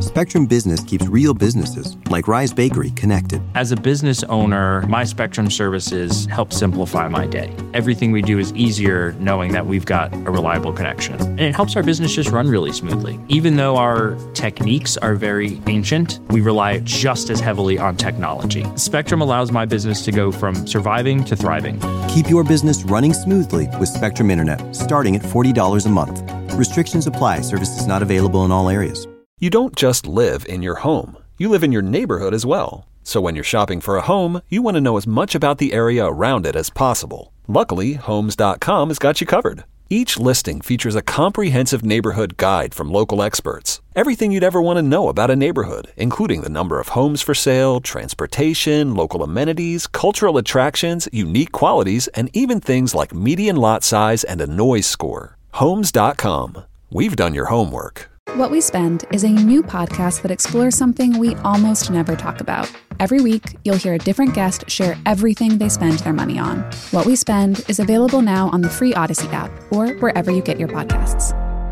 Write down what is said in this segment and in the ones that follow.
Spectrum Business keeps real businesses, like Rise Bakery, connected. As a business owner, my Spectrum services help simplify my day. Everything we do is easier knowing that we've got a reliable connection. And it helps our business just run really smoothly. Even though our techniques are very ancient, we rely just as heavily on technology. Spectrum allows my business to go from surviving to thriving. Keep your business running smoothly with Spectrum Internet, starting at $40 a month. Restrictions apply. Services not available in all areas. You don't just live in your home. You live in your neighborhood as well. So when you're shopping for a home, you want to know as much about the area around it as possible. Luckily, Homes.com has got you covered. Each listing features a comprehensive neighborhood guide from local experts. Everything you'd ever want to know about a neighborhood, including the number of homes for sale, transportation, local amenities, cultural attractions, unique qualities, and even things like median lot size and a noise score. Homes.com. We've done your homework. What We Spend is a new podcast that explores something we almost never talk about. Every week, you'll hear a different guest share everything they spend their money on. What We Spend is available now on the free Odyssey app or wherever you get your podcasts.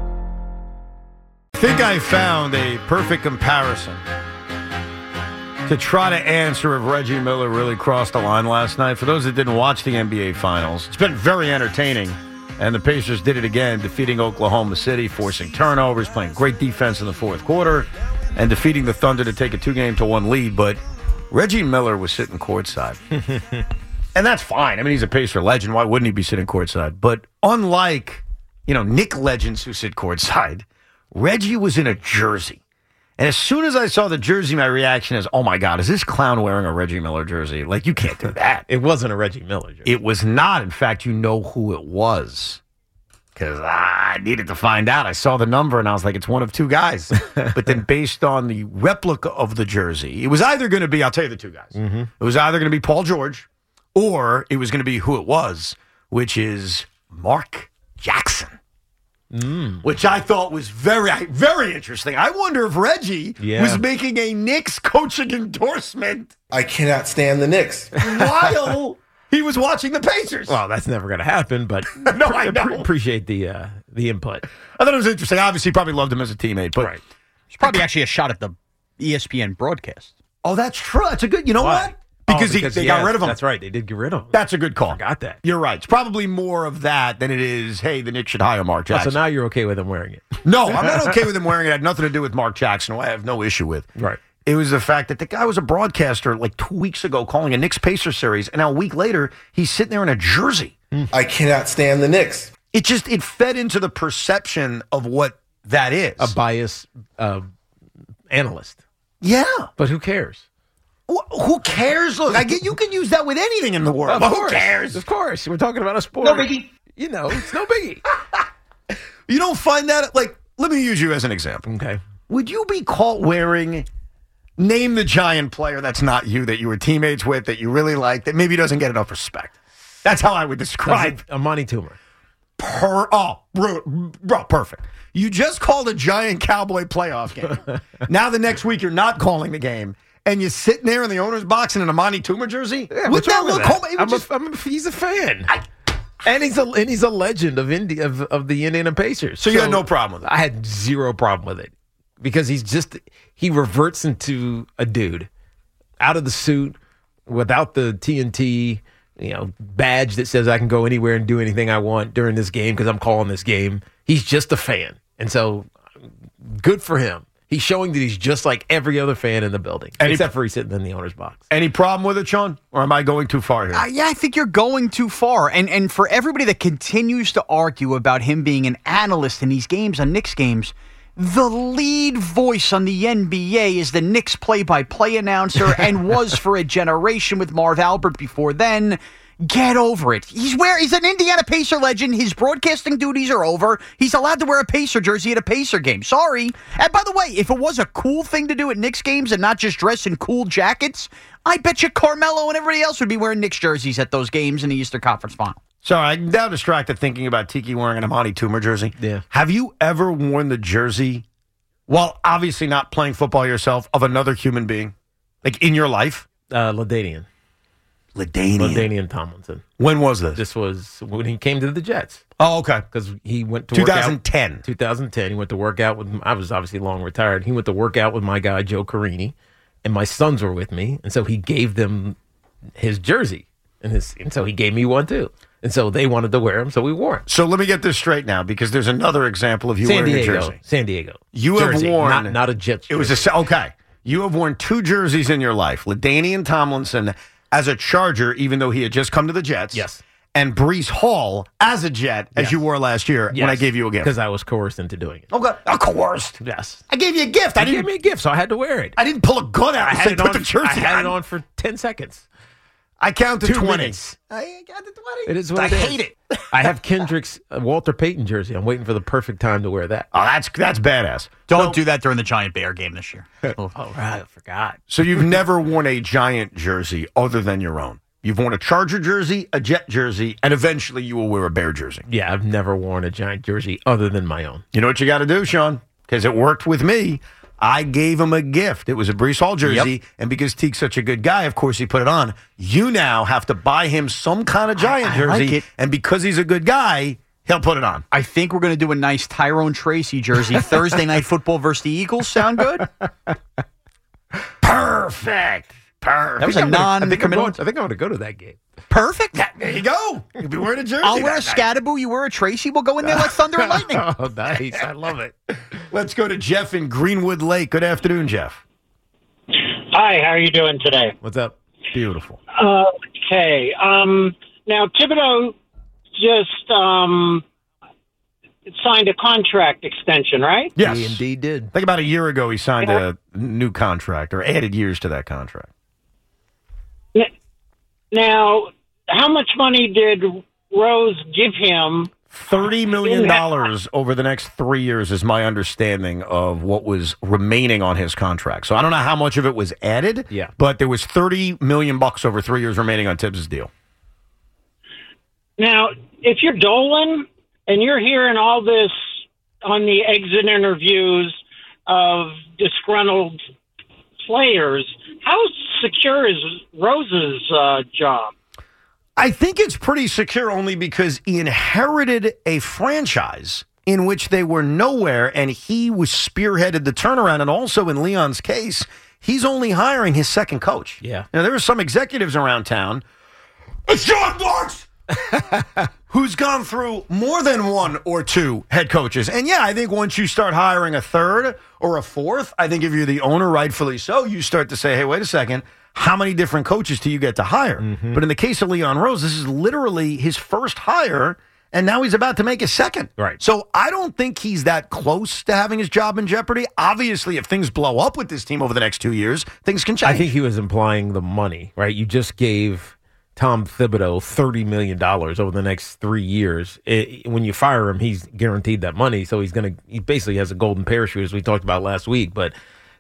I think I found a perfect comparison to try to answer if Reggie Miller really crossed the line last night. For those that didn't watch the NBA Finals, it's been very entertaining. And the Pacers did it again, defeating Oklahoma City, forcing turnovers, playing great defense in the fourth quarter, and defeating the Thunder to take a 2-1 lead. But Reggie Miller was sitting courtside. And that's fine. I mean, he's a Pacer legend. Why wouldn't he be sitting courtside? But unlike, Knick legends who sit courtside, Reggie was in a jersey. And as soon as I saw the jersey, my reaction is, oh, my God, is this clown wearing a Reggie Miller jersey? Like, you can't do that. It wasn't a Reggie Miller jersey. It was not. In fact, you know who it was. Because I needed to find out. I saw the number, and I was like, it's one of two guys. But then based on the replica of the jersey, it was either going to be, I'll tell you the two guys. Mm-hmm. It was either going to be Paul George, or it was going to be who it was, which is Mark Jackson. Which I thought was very, very interesting. I wonder if Reggie was making a Knicks coaching endorsement. I cannot stand the Knicks. While he was watching the Pacers. Well, that's never going to happen, but no, I know. Appreciate the input. I thought it was interesting. Obviously, he probably loved him as a teammate. But It's probably actually a shot at the ESPN broadcast. Oh, that's true. That's a good, you know what? Because they got rid of him. That's right. They did get rid of him. That's a good call. I forgot that. You're right. It's probably more of that than it is, hey, the Knicks should hire Mark Jackson. So now you're okay with him wearing it. No, I'm not okay with him wearing it. It had nothing to do with Mark Jackson, who I have no issue with. Right. It was the fact that the guy was a broadcaster like 2 weeks ago calling a Knicks-Pacer series, and now a week later, he's sitting there in a jersey. I cannot stand the Knicks. It fed into the perception of what that is. A biased analyst. Yeah. But who cares? Who cares? Look, you can use that with anything in the world. Of course. Who cares? Of course. We're talking about a sport. No biggie. It's no biggie. You don't find that, let me use you as an example. Okay. Would you be caught wearing, name the Giant player that's not you, that you were teammates with, that you really like, that maybe doesn't get enough respect? That's how I would describe Amani Toomer. Bro, perfect. You just called a Giant Cowboy playoff game. Now the next week you're not calling the game. And you're sitting there in the owner's box in an Amani Toomer jersey? Yeah, what's that look? He's a fan. And he's a legend of the Indiana Pacers. So you had no problem with it? I had zero problem with it. Because he reverts into a dude. Out of the suit, without the TNT, badge that says I can go anywhere and do anything I want during this game because I'm calling this game. He's just a fan. And so, good for him. He's showing that he's just like every other fan in the building, except for he's sitting in the owner's box. Any problem with it, Sean? Or am I going too far here? Yeah, I think you're going too far. And for everybody that continues to argue about him being an analyst in these games, on Knicks games, the lead voice on the NBA is the Knicks play-by-play announcer and was for a generation with Marv Albert before then. Get over it. He's an Indiana Pacer legend. His broadcasting duties are over. He's allowed to wear a Pacer jersey at a Pacer game. Sorry. And by the way, if it was a cool thing to do at Knicks games and not just dress in cool jackets, I bet you Carmelo and everybody else would be wearing Knicks jerseys at those games in the Eastern Conference Final. Sorry, I'm now distracted thinking about Tiki wearing an Amani Toomer jersey. Yeah. Have you ever worn the jersey, while obviously not playing football yourself, of another human being? Like in your life? LaDainian. LaDainian Tomlinson. When was this? This was when he came to the Jets. Oh, okay. Because he went to 2010. 2010. He went to work out with, I was obviously long retired. He went to work out with my guy, Joe Carini, and my sons were with me. And so he gave them his jersey. And so he gave me one too. And so they wanted to wear him, so we wore him. So let me get this straight now, because there's another example of you wearing a jersey. San Diego. You jersey, have worn... Not a Jets jersey. It was okay. You have worn 2 jerseys in your life. LaDainian Tomlinson as a Charger, even though he had just come to the Jets. Yes. And Breece Hall as a Jet, as you wore last year when I gave you a gift. Because I was coerced into doing it. Okay. Coerced? Yes. I gave you a gift. You gave me a gift, so I had to wear it. I didn't pull a gun out and say, put the jersey on. I had it on for 10 seconds. I counted 2 20. minutes. I got the 20. It is what I it is. hate it. I have Kendrick's Walter Payton jersey. I'm waiting for the perfect time to wear that. Oh, that's badass. Don't do that during the Giant Bear game this year. Oh, right. I forgot. So you've never worn a Giant jersey other than your own. You've worn a Charger jersey, a Jet jersey, and eventually you will wear a Bear jersey. Yeah, I've never worn a Giant jersey other than my own. You know what you got to do, Sean? Because it worked with me. I gave him a gift. It was a Breece Hall jersey, and because Teague's such a good guy, of course he put it on. You now have to buy him some kind of Giant jersey, like it. And because he's a good guy, he'll put it on. I think we're going to do a nice Tyrone Tracy jersey. Thursday Night Football versus the Eagles. Sound good? Perfect. That was a non-committal. I think I'm going to go to that game. Perfect. There you go. You'll be wearing a jersey. I'll wear a Scatterboo. You wear a Tracy. We'll go in there like thunder and lightning. Oh, nice. I love it. Let's go to Jeff in Greenwood Lake. Good afternoon, Jeff. Hi, how are you doing today? What's up? Beautiful. Okay. Now, Thibodeau just signed a contract extension, right? Yes. He indeed did. I think about a year ago he signed a new contract or added years to that contract. Now, how much money did Rose give him? $30 million over the next 3 years is my understanding of what was remaining on his contract. So I don't know how much of it was added, but there was $30 million over 3 years remaining on Tibbs' deal. Now, if you're Dolan and you're hearing all this on the exit interviews of disgruntled players, how secure is Rose's job? I think it's pretty secure only because he inherited a franchise in which they were nowhere, and he was spearheaded the turnaround. And also in Leon's case, he's only hiring his second coach. Yeah. Now, there are some executives around town. It's John Marks! Who's gone through more than 1 or 2 head coaches. And yeah, I think once you start hiring a third or a fourth, I think if you're the owner, rightfully so, you start to say, hey, wait a second, how many different coaches do you get to hire? Mm-hmm. But in the case of Leon Rose, this is literally his first hire, and now he's about to make his second. Right. So I don't think he's that close to having his job in jeopardy. Obviously, if things blow up with this team over the next 2 years, things can change. I think he was implying the money, right? You just gave Tom Thibodeau $30 million over the next 3 years. When you fire him, he's guaranteed that money, so he basically has a golden parachute, as we talked about last week. But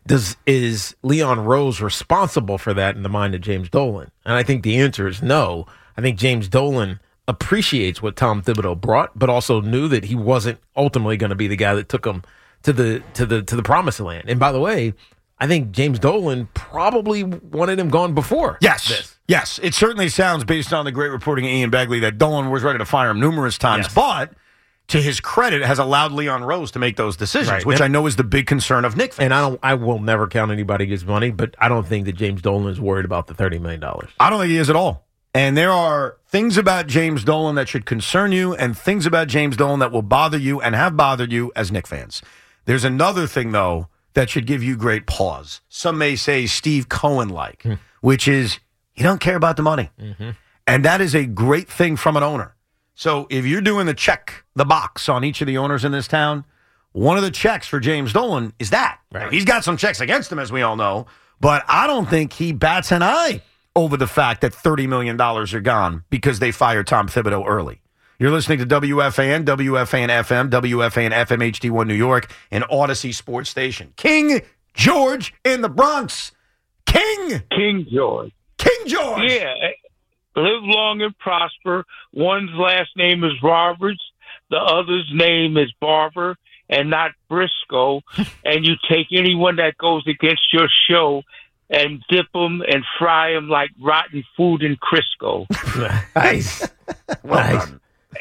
is Leon Rose responsible for that in the mind of James Dolan? And I think the answer is no. I think James Dolan appreciates what Tom Thibodeau brought, but also knew that he wasn't ultimately going to be the guy that took him to the promised land. And by the way, I think James Dolan probably wanted him gone before. Yes. Yes. It certainly sounds, based on the great reporting of Ian Begley, that Dolan was ready to fire him numerous times. Yes. But to his credit, has allowed Leon Rose to make those decisions, which I know is the big concern of Knicks fans. And I will never count anybody against money, but I don't think that James Dolan is worried about the $30 million. I don't think he is at all. And there are things about James Dolan that should concern you and things about James Dolan that will bother you and have bothered you as Knicks fans. There's another thing, though, that should give you great pause. Some may say Steve Cohen-like, which is you don't care about the money. Mm-hmm. And that is a great thing from an owner. So if you're doing the box on each of the owners in this town, one of the checks for James Dolan is that. Right. Now, he's got some checks against him, as we all know, but I don't think he bats an eye over the fact that $30 million are gone because they fired Tom Thibodeau early. You're listening to WFAN, WFAN FM, WFAN FM HD1 New York, and Odyssey Sports Station. King George in the Bronx. King George. Yeah. Live long and prosper. One's last name is Roberts. The other's name is Barber and not Briscoe. And you take anyone that goes against your show and dip them and fry them like rotten food in Crisco. Nice. Nice.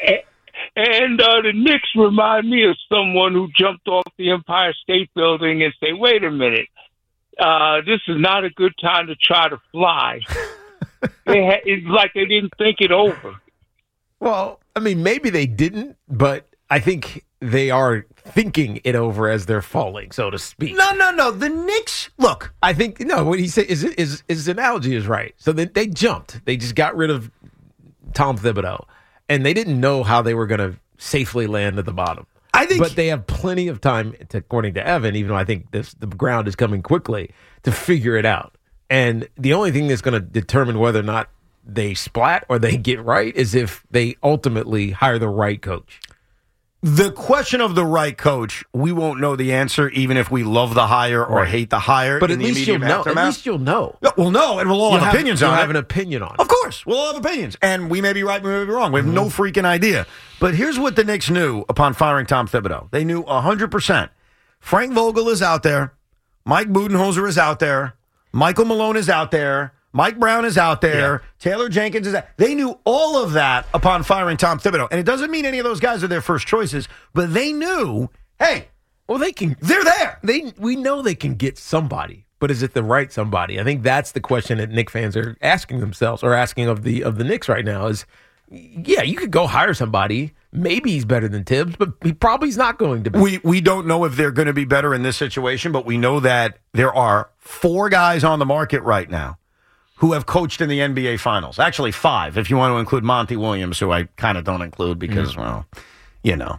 And the Knicks remind me of someone who jumped off the Empire State Building and say, wait a minute, this is not a good time to try to fly. It's like they didn't think it over. Well, I mean, maybe they didn't, but I think they are thinking it over as they're falling, so to speak. No. The Knicks, look. I think, no, what he said is his analogy is right. So they jumped. They just got rid of Tom Thibodeau, and they didn't know how they were going to safely land at the bottom. But they have plenty of time, according to Evan, even though I think the ground is coming quickly, to figure it out. And the only thing that's going to determine whether or not they splat or they get right is if they ultimately hire the right coach. The question of the right coach, we won't know the answer, even if we love the hire or hate the hire. But at least you'll know. At least you'll know. We'll know, and we'll all have opinions on it. You'll have an opinion on it. Of course. We'll all have opinions. And we may be right, we may be wrong. We have no freaking idea. But here's what the Knicks knew upon firing Tom Thibodeau. They knew 100%. Frank Vogel is out there. Mike Budenholzer is out there. Michael Malone is out there. Mike Brown is out there. Yeah. Taylor Jenkins is out. They knew all of that upon firing Tom Thibodeau. And it doesn't mean any of those guys are their first choices, but they knew, hey, well, they're there. We know they can get somebody, but is it the right somebody? I think that's the question that Knicks fans are asking themselves, or asking of the Knicks right now is, yeah, you could go hire somebody. Maybe he's better than Tibbs, but he probably's not going to be. We don't know if they're going to be better in this situation, but we know that there are 4 guys on the market right now who have coached in the NBA Finals. Actually, 5, if you want to include Monty Williams, who I kind of don't include because, well, you know.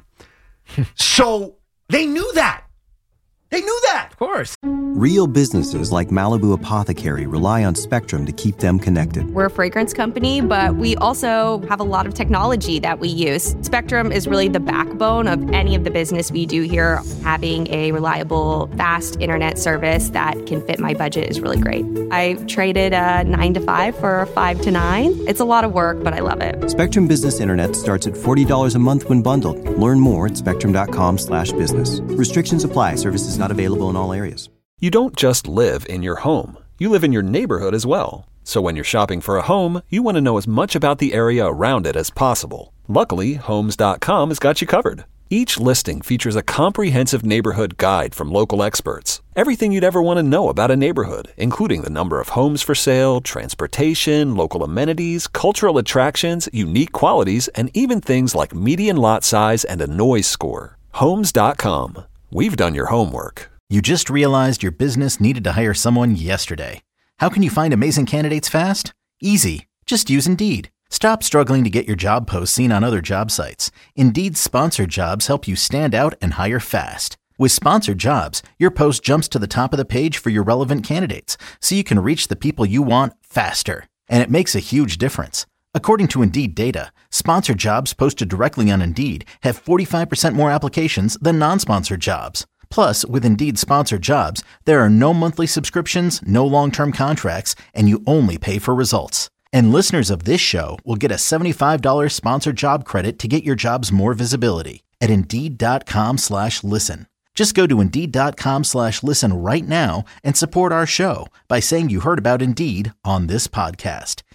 So they knew that. They knew that. Of course. Real businesses like Malibu Apothecary rely on Spectrum to keep them connected. We're a fragrance company, but we also have a lot of technology that we use. Spectrum is really the backbone of any of the business we do here. Having a reliable, fast internet service that can fit my budget is really great. I traded a 9 to 5 for a 5 to 9. It's a lot of work, but I love it. Spectrum Business Internet starts at $40 a month when bundled. Learn more at spectrum.com/business. Restrictions apply. Services not available in all areas. You don't just live in your home. You live in your neighborhood as well. So when you're shopping for a home, you want to know as much about the area around it as possible. Luckily, Homes.com has got you covered. Each listing features a comprehensive neighborhood guide from local experts. Everything you'd ever want to know about a neighborhood, including the number of homes for sale, transportation, local amenities, cultural attractions, unique qualities, and even things like median lot size and a noise score. Homes.com. We've done your homework. You just realized your business needed to hire someone yesterday. How can you find amazing candidates fast? Easy. Just use Indeed. Stop struggling to get your job posts seen on other job sites. Indeed's sponsored jobs help you stand out and hire fast. With sponsored jobs, your post jumps to the top of the page for your relevant candidates, so you can reach the people you want faster. And it makes a huge difference. According to Indeed data, sponsored jobs posted directly on Indeed have 45% more applications than non-sponsored jobs. Plus, with Indeed sponsored jobs, there are no monthly subscriptions, no long-term contracts, and you only pay for results. And listeners of this show will get a $75 sponsored job credit to get your jobs more visibility at Indeed.com/listen. Just go to Indeed.com/listen right now and support our show by saying you heard about Indeed on this podcast.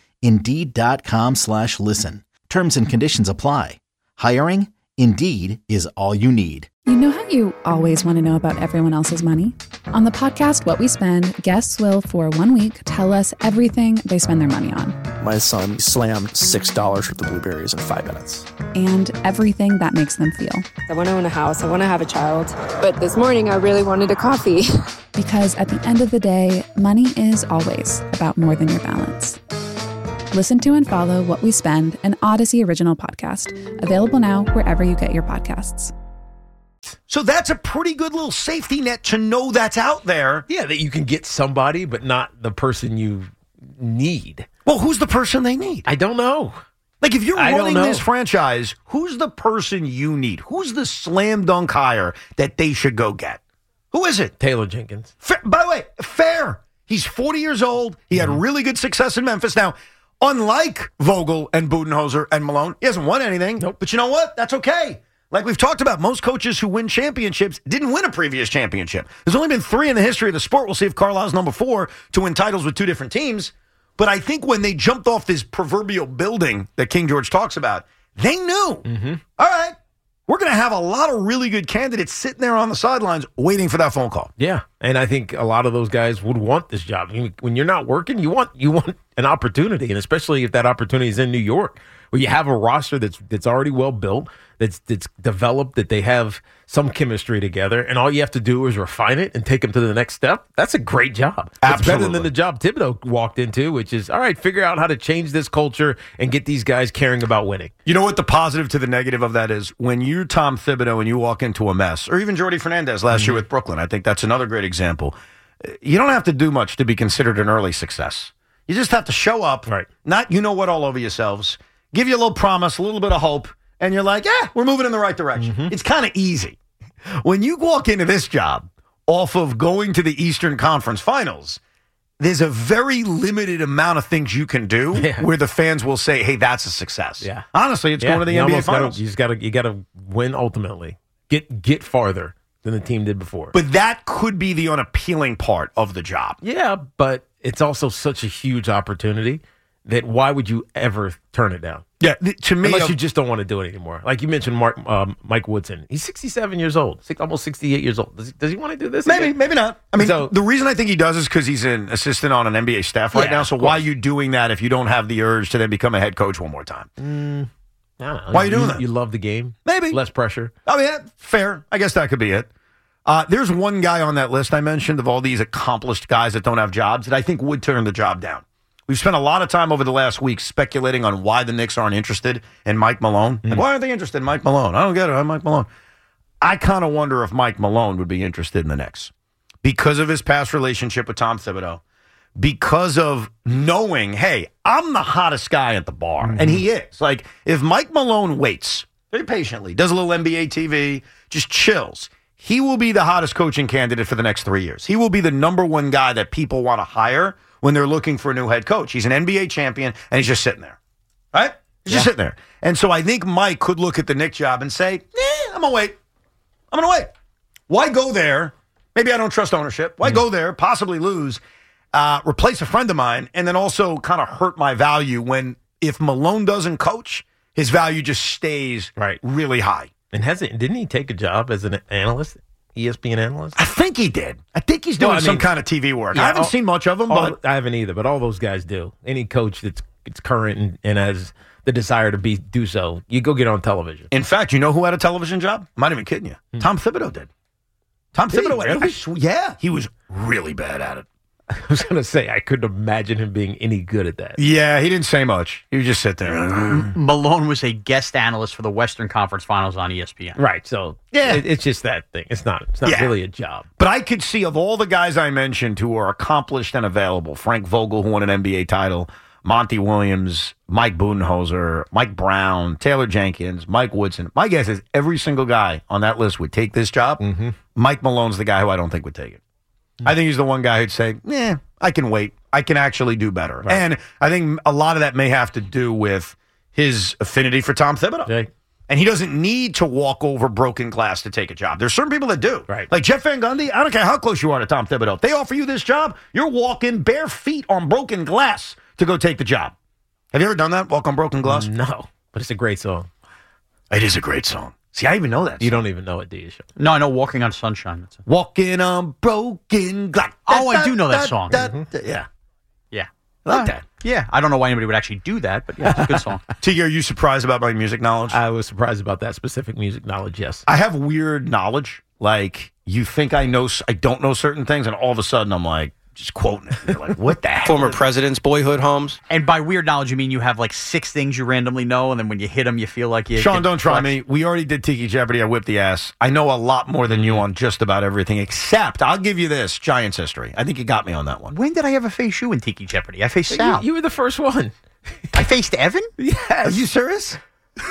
Indeed.com/listen. Terms and conditions apply. Hiring? Indeed is all you need. You know how you always want to know about everyone else's money? On the podcast What We Spend, guests will, for 1 week, tell us everything they spend their money on. My son slammed $6 worth of blueberries in 5 minutes. And everything that makes them feel. I want to own a house. I want to have a child. But this morning, I really wanted a coffee. Because at the end of the day, money is always about more than your balance. Listen to and follow What We Spend, an Odyssey original podcast. Available now wherever you get your podcasts. So that's a pretty good little safety net to know that's out there. Yeah, that you can get somebody, but not the person you need. Well, who's the person they need? I don't know. Like, if you're running this franchise, who's the person you need? Who's the slam dunk hire that they should go get? Who is it? Taylor Jenkins. By the way, fair. He's 40 years old. He had really good success in Memphis. Now, unlike Vogel and Budenholzer and Malone, he hasn't won anything. Nope. But you know what? That's okay. Like we've talked about, most coaches who win championships didn't win a previous championship. There's only been 3 in the history of the sport. We'll see if Carlisle's number 4 to win titles with 2 different teams. But I think when they jumped off this proverbial building that King George talks about, they knew, all right, we're going to have a lot of really good candidates sitting there on the sidelines waiting for that phone call. Yeah, and I think a lot of those guys would want this job. When you're not working, you want an opportunity, and especially if that opportunity is in New York, where you have a roster that's already well built, that's developed, that they have some chemistry together, and all you have to do is refine it and take them to the next step. That's a great job. It's better than the job Thibodeau walked into, which is, all right, figure out how to change this culture and get these guys caring about winning. You know what the positive to the negative of that is? When you're Tom Thibodeau and you walk into a mess, or even Jordy Fernandez last year with Brooklyn, I think that's another great example. You don't have to do much to be considered an early success. You just have to show up, not you-know-what all over yourselves, give you a little promise, a little bit of hope, and you're like, we're moving in the right direction. It's kind of easy. When you walk into this job off of going to the Eastern Conference Finals, there's a very limited amount of things you can do where the fans will say, hey, that's a success. Yeah. Honestly, it's going to the NBA Finals. You got to win ultimately. Get farther than the team did before. But that could be the unappealing part of the job. Yeah, but it's also such a huge opportunity that why would you ever turn it down? Yeah, to me, unless you just don't want to do it anymore. Like you mentioned, Mike Woodson. He's 67 years old, almost 68 years old. Does he want to do this? Maybe not. I mean, the reason I think he does is because he's an assistant on an NBA staff right now. So why are you doing that if you don't have the urge to then become a head coach one more time? I don't know. Why are you doing that? You love the game? Maybe. Less pressure. I mean, fair. I guess that could be it. There's one guy on that list I mentioned of all these accomplished guys that don't have jobs that I think would turn the job down. We've spent a lot of time over the last week speculating on why the Knicks aren't interested in Mike Malone. Like, why aren't they interested in Mike Malone? I don't get it. I'm Mike Malone. I kind of wonder if Mike Malone would be interested in the Knicks because of his past relationship with Tom Thibodeau, because of knowing, hey, I'm the hottest guy at the bar. And he is. Like, if Mike Malone waits very patiently, does a little NBA TV, just chills, he will be the hottest coaching candidate for the next 3 years. He will be the number one guy that people want to hire when they're looking for a new head coach. He's an NBA champion, and he's just sitting there. Right? He's just sitting there. And so I think Mike could look at the Knicks job and say, I'm going to wait. I'm going to wait. Why go there? Maybe I don't trust ownership. Why go there, possibly lose, replace a friend of mine, and then also kind of hurt my value when if Malone doesn't coach, his value just stays really high. And didn't he take a job as an analyst, ESPN analyst? I think he did. I think he's doing some kind of TV work. I haven't seen much of him, but I haven't either. But all those guys do. Any coach that's current and has the desire to do so, you go get on television. In fact, you know who had a television job? I'm not even kidding you. Tom Thibodeau did. Tom Thibodeau. Really? He was really bad at it. I was going to say, I couldn't imagine him being any good at that. Yeah, he didn't say much. He would just sit there. Malone was a guest analyst for the Western Conference Finals on ESPN. Right, so it's just that thing. It's not really a job. But I could see of all the guys I mentioned who are accomplished and available, Frank Vogel, who won an NBA title, Monty Williams, Mike Budenholzer, Mike Brown, Taylor Jenkins, Mike Woodson. My guess is every single guy on that list would take this job. Mike Malone's the guy who I don't think would take it. I think he's the one guy who'd say, I can wait. I can actually do better. Right. And I think a lot of that may have to do with his affinity for Tom Thibodeau. Okay. And he doesn't need to walk over broken glass to take a job. There's certain people that do. Right. Like Jeff Van Gundy, I don't care how close you are to Tom Thibodeau. If they offer you this job, you're walking bare feet on broken glass to go take the job. Have you ever done that, walk on broken glass? No, but it's a great song. It is a great song. See, I even know that song. You don't even know it, do you? No, I know Walking on Sunshine. That's it. Walking on broken glass. Oh, I do know that song. Yeah. Yeah. I like that. Yeah. I don't know why anybody would actually do that, but yeah, it's a good song. Tiggy, are you surprised about my music knowledge? I was surprised about that specific music knowledge, yes. I have weird knowledge. Like, you think I don't know certain things, and all of a sudden I'm like, just quoting it. You're like, what the heck? Former president's boyhood homes. And by weird knowledge, you mean you have like 6 things you randomly know, and then when you hit them, you feel like you... Sean, don't try me. We already did Tiki Jeopardy. I whipped the ass. I know a lot more than you on just about everything, except, I'll give you this, Giants history. I think you got me on that one. When did I ever face you in Tiki Jeopardy? I faced Sal. You were the first one. I faced Evan? Yes. Are you serious?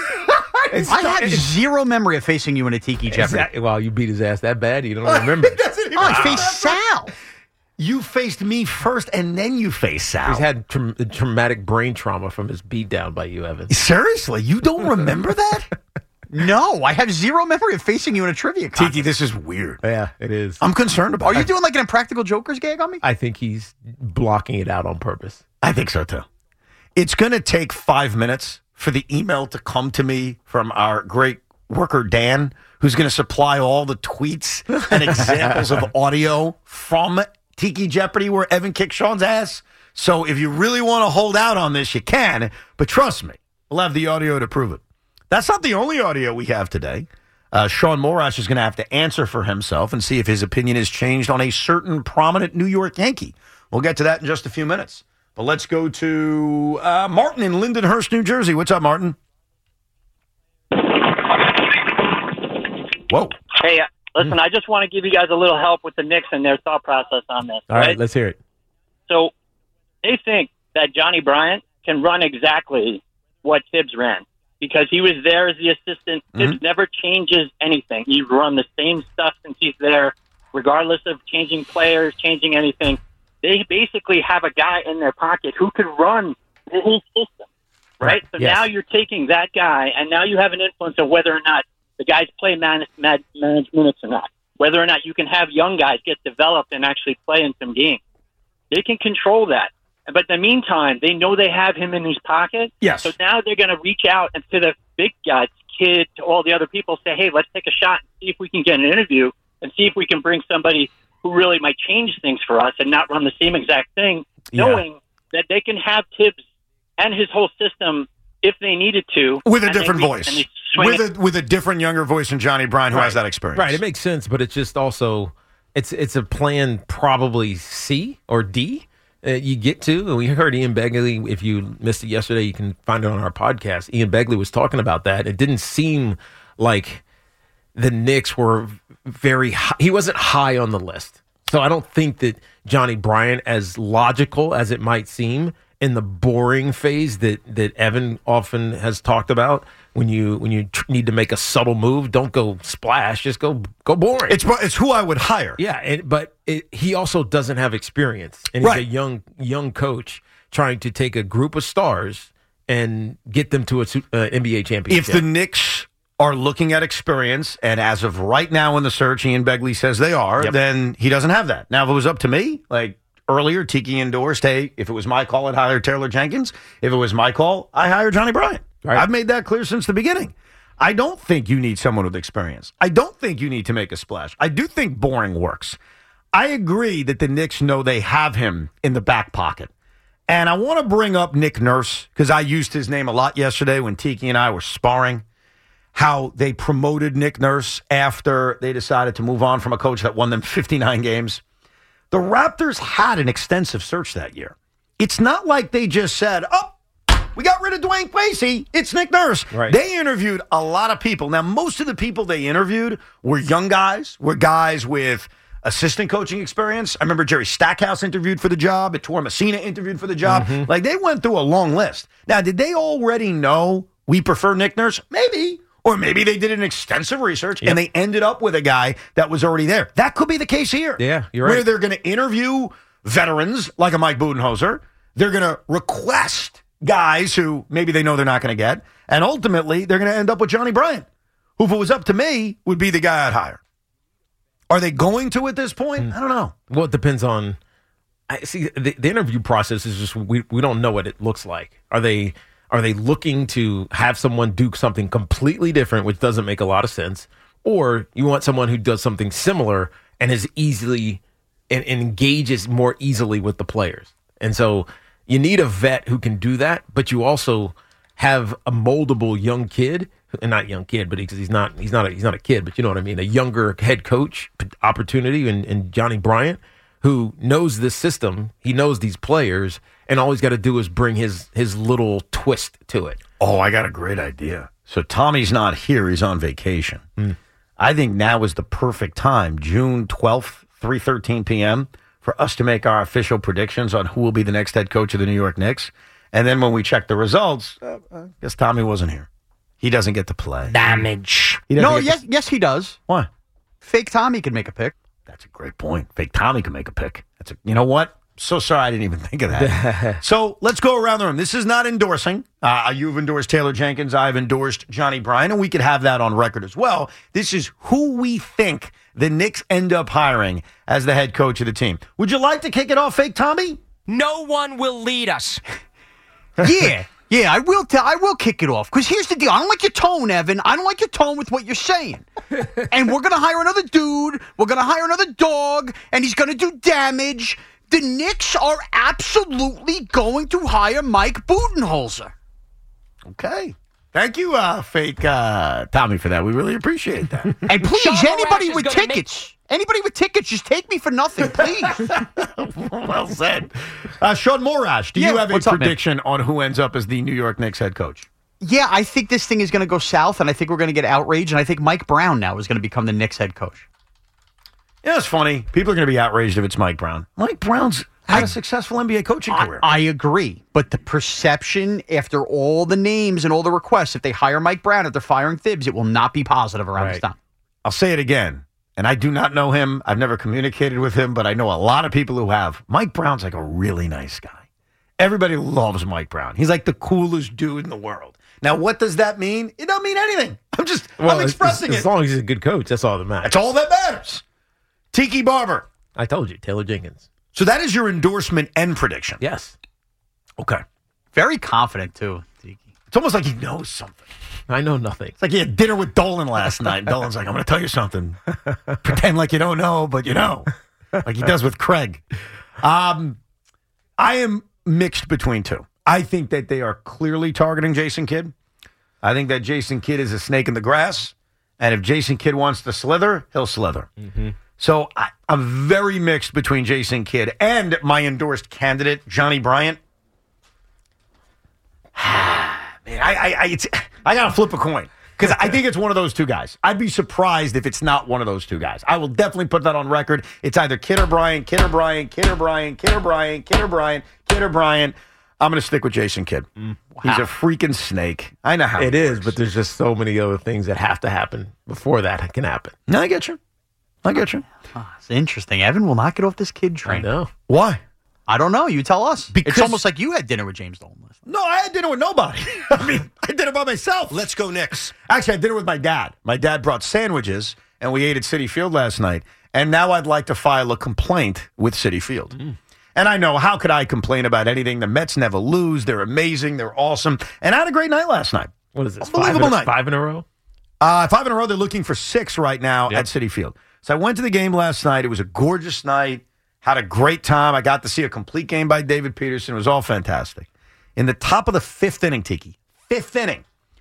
I have zero memory of facing you in a Tiki Jeopardy. Exactly. Well, you beat his ass that bad, you don't remember. I faced Sal. You faced me first, and then you faced Sal. He's had traumatic brain trauma from his beatdown by you, Evan. Seriously? You don't remember that? No, I have zero memory of facing you in a trivia contest. Tiki, this is weird. Yeah, it is. I'm concerned about it. Are you doing like an Impractical Jokers gag on me? I think he's blocking it out on purpose. I think so, too. It's going to take 5 minutes for the email to come to me from our great worker, Dan, who's going to supply all the tweets and examples of audio from Tiki Jeopardy where Evan kicked Sean's ass. So if you really want to hold out on this, you can. But trust me, we'll have the audio to prove it. That's not the only audio we have today. Sean Morash is going to have to answer for himself and see if his opinion has changed on a certain prominent New York Yankee. We'll get to that in just a few minutes. But let's go to Martin in Lindenhurst, New Jersey. What's up, Martin? Whoa. Hey, listen, I just want to give you guys a little help with the Knicks and their thought process on this. All right, let's hear it. So they think that Johnny Bryant can run exactly what Tibbs ran because he was there as the assistant. Tibbs never changes anything. He's run the same stuff since he's there, regardless of changing players, changing anything. They basically have a guy in their pocket who could run the whole system, right? So now you're taking that guy, and now you have an influence of whether or not the guys play manage minutes or not, whether or not you can have young guys get developed and actually play in some games. They can control that. But in the meantime, they know they have him in his pocket. Yes. So now they're going to reach out and to the big guys, kid, to all the other people, say, hey, let's take a shot and see if we can get an interview and see if we can bring somebody who really might change things for us and not run the same exact thing, knowing that they can have Tibbs and his whole system if they needed to. With a different voice. With a different, younger voice than Johnny Bryant, who has that experience. Right, it makes sense, but it's just also, it's a plan probably C or D you get to. And we heard Ian Begley, if you missed it yesterday, you can find it on our podcast. Ian Begley was talking about that. It didn't seem like the Knicks were very high. He wasn't high on the list. So I don't think that Johnny Bryant, as logical as it might seem, in the boring phase that Evan often has talked about, when you need to make a subtle move, don't go splash, just go boring. It's who I would hire. Yeah, but he also doesn't have experience, and he's a young coach trying to take a group of stars and get them to a NBA championship. If the Knicks are looking at experience, and as of right now in the search, Ian Begley says they are, then he doesn't have that. Now, if it was up to me, like earlier, Tiki endorsed, hey, if it was my call, I'd hire Taylor Jenkins. If it was my call, I hire Johnny Bryant. Right. I've made that clear since the beginning. I don't think you need someone with experience. I don't think you need to make a splash. I do think boring works. I agree that the Knicks know they have him in the back pocket. And I want to bring up Nick Nurse, because I used his name a lot yesterday when Tiki and I were sparring, how they promoted Nick Nurse after they decided to move on from a coach that won them 59 games. The Raptors had an extensive search that year. It's not like they just said, oh, we got rid of Dwayne Quasey. It's Nick Nurse. Right. They interviewed a lot of people. Now, most of the people they interviewed were young guys, were guys with assistant coaching experience. I remember Jerry Stackhouse interviewed for the job. Ettore Messina interviewed for the job. Like, they went through a long list. Now, did they already know we prefer Nick Nurse? Maybe. Or maybe they did an extensive research and they ended up with a guy that was already there. That could be the case here. Yeah, you're right. Where they're going to interview veterans like a Mike Budenholzer. They're going to request guys who maybe they know they're not going to get. And ultimately, they're going to end up with Johnny Bryant, who, if it was up to me, would be the guy I'd hire. Are they going to at this point? I don't know. Well, it depends on... the interview process is just... We don't know what it looks like. Are they looking to have someone do something completely different, which doesn't make a lot of sense? Or you want someone who does something similar and is easily and engages more easily with the players? And so you need a vet who can do that, but you also have a moldable young kid, and not young kid, but because he's not a kid, but you know what I mean, a younger head coach opportunity in Johnny Bryant, who knows this system, he knows these players, and all he's got to do is bring his little twist to it. Oh, I got a great idea. So Tommy's not here, he's on vacation. I think now is the perfect time, June 12th, 3:13 p.m., for us to make our official predictions on who will be the next head coach of the New York Knicks. And then when we check the results, I guess Tommy wasn't here. He doesn't get to play. Damage. Yes, he does. Why? Fake Tommy could make a pick. That's a great point. Fake Tommy can make a pick. You know what? So sorry, I didn't even think of that. So let's go around the room. This is not endorsing. You've endorsed Taylor Jenkins. I've endorsed Johnny Bryan, and we could have that on record as well. This is who we think the Knicks end up hiring as the head coach of the team. Would you like to kick it off, Fake Tommy? No one will lead us. Yeah, I will kick it off. Because here's the deal. I don't like your tone, Evan. I don't like your tone with what you're saying. And we're going to hire another dude. We're going to hire another dog. And he's going to do damage. The Knicks are absolutely going to hire Mike Budenholzer. Okay. Thank you, Fake Tommy, for that. We really appreciate that. And please, anybody with tickets, just take me for nothing, please. Well said. Sean Morash, do you have a prediction on who ends up as the New York Knicks head coach? Yeah, I think this thing is going to go south, and I think we're going to get outraged, and I think Mike Brown now is going to become the Knicks head coach. Yeah, it's funny. People are going to be outraged if it's Mike Brown. Mike Brown's had a successful NBA coaching career. I agree, but the perception after all the names and all the requests, if they hire Mike Brown, if they're firing Thibs, it will not be positive around this time. I'll say it again, and I do not know him. I've never communicated with him, but I know a lot of people who have. Mike Brown's like a really nice guy. Everybody loves Mike Brown. He's like the coolest dude in the world. Now, what does that mean? It don't mean anything. I'm expressing it. As long as he's a good coach, that's all that matters. That's all that matters. Tiki Barber. I told you, Taylor Jenkins. So that is your endorsement and prediction? Yes. Okay. Very confident, too, Tiki. It's almost like he knows something. I know nothing. It's like he had dinner with Dolan last night. And Dolan's like, I'm going to tell you something. Pretend like you don't know, but you know. Like he does with Craig. I am mixed between two. I think that they are clearly targeting Jason Kidd. I think that Jason Kidd is a snake in the grass. And if Jason Kidd wants to slither, he'll slither. Mm-hmm. So I'm very mixed between Jason Kidd and my endorsed candidate, Johnny Bryant. Man, I got to flip a coin because I think it's one of those two guys. I'd be surprised if it's not one of those two guys. I will definitely put that on record. It's either Kidd or Bryant, Kidd or Bryant, Kidd or Bryant, Kidd or Bryant, Kidd or Bryant, Kidd or Bryant. I'm going to stick with Jason Kidd. Wow. He's a freaking snake. I know how it is, but there's just so many other things that have to happen before that can happen. No, I get you. It's interesting. Evan will not get off this Kidd train. I know. Why? I don't know. You tell us. Because it's almost like you had dinner with James Dolan last night. No, I had dinner with nobody. I did it by myself. Let's go Knicks. Actually, I had dinner with my dad. My dad brought sandwiches, and we ate at Citi Field last night. And now I'd like to file a complaint with Citi Field. And I know, how could I complain about anything? The Mets never lose. They're amazing. They're awesome. And I had a great night last night. What is this? Unbelievable night. 5 in a row? 5 in a row. They're looking for 6 right now at Citi Field. So I went to the game last night. It was a gorgeous night. Had a great time. I got to see a complete game by David Peterson. It was all fantastic. In the top of the 5th inning, Tiki. 5th inning.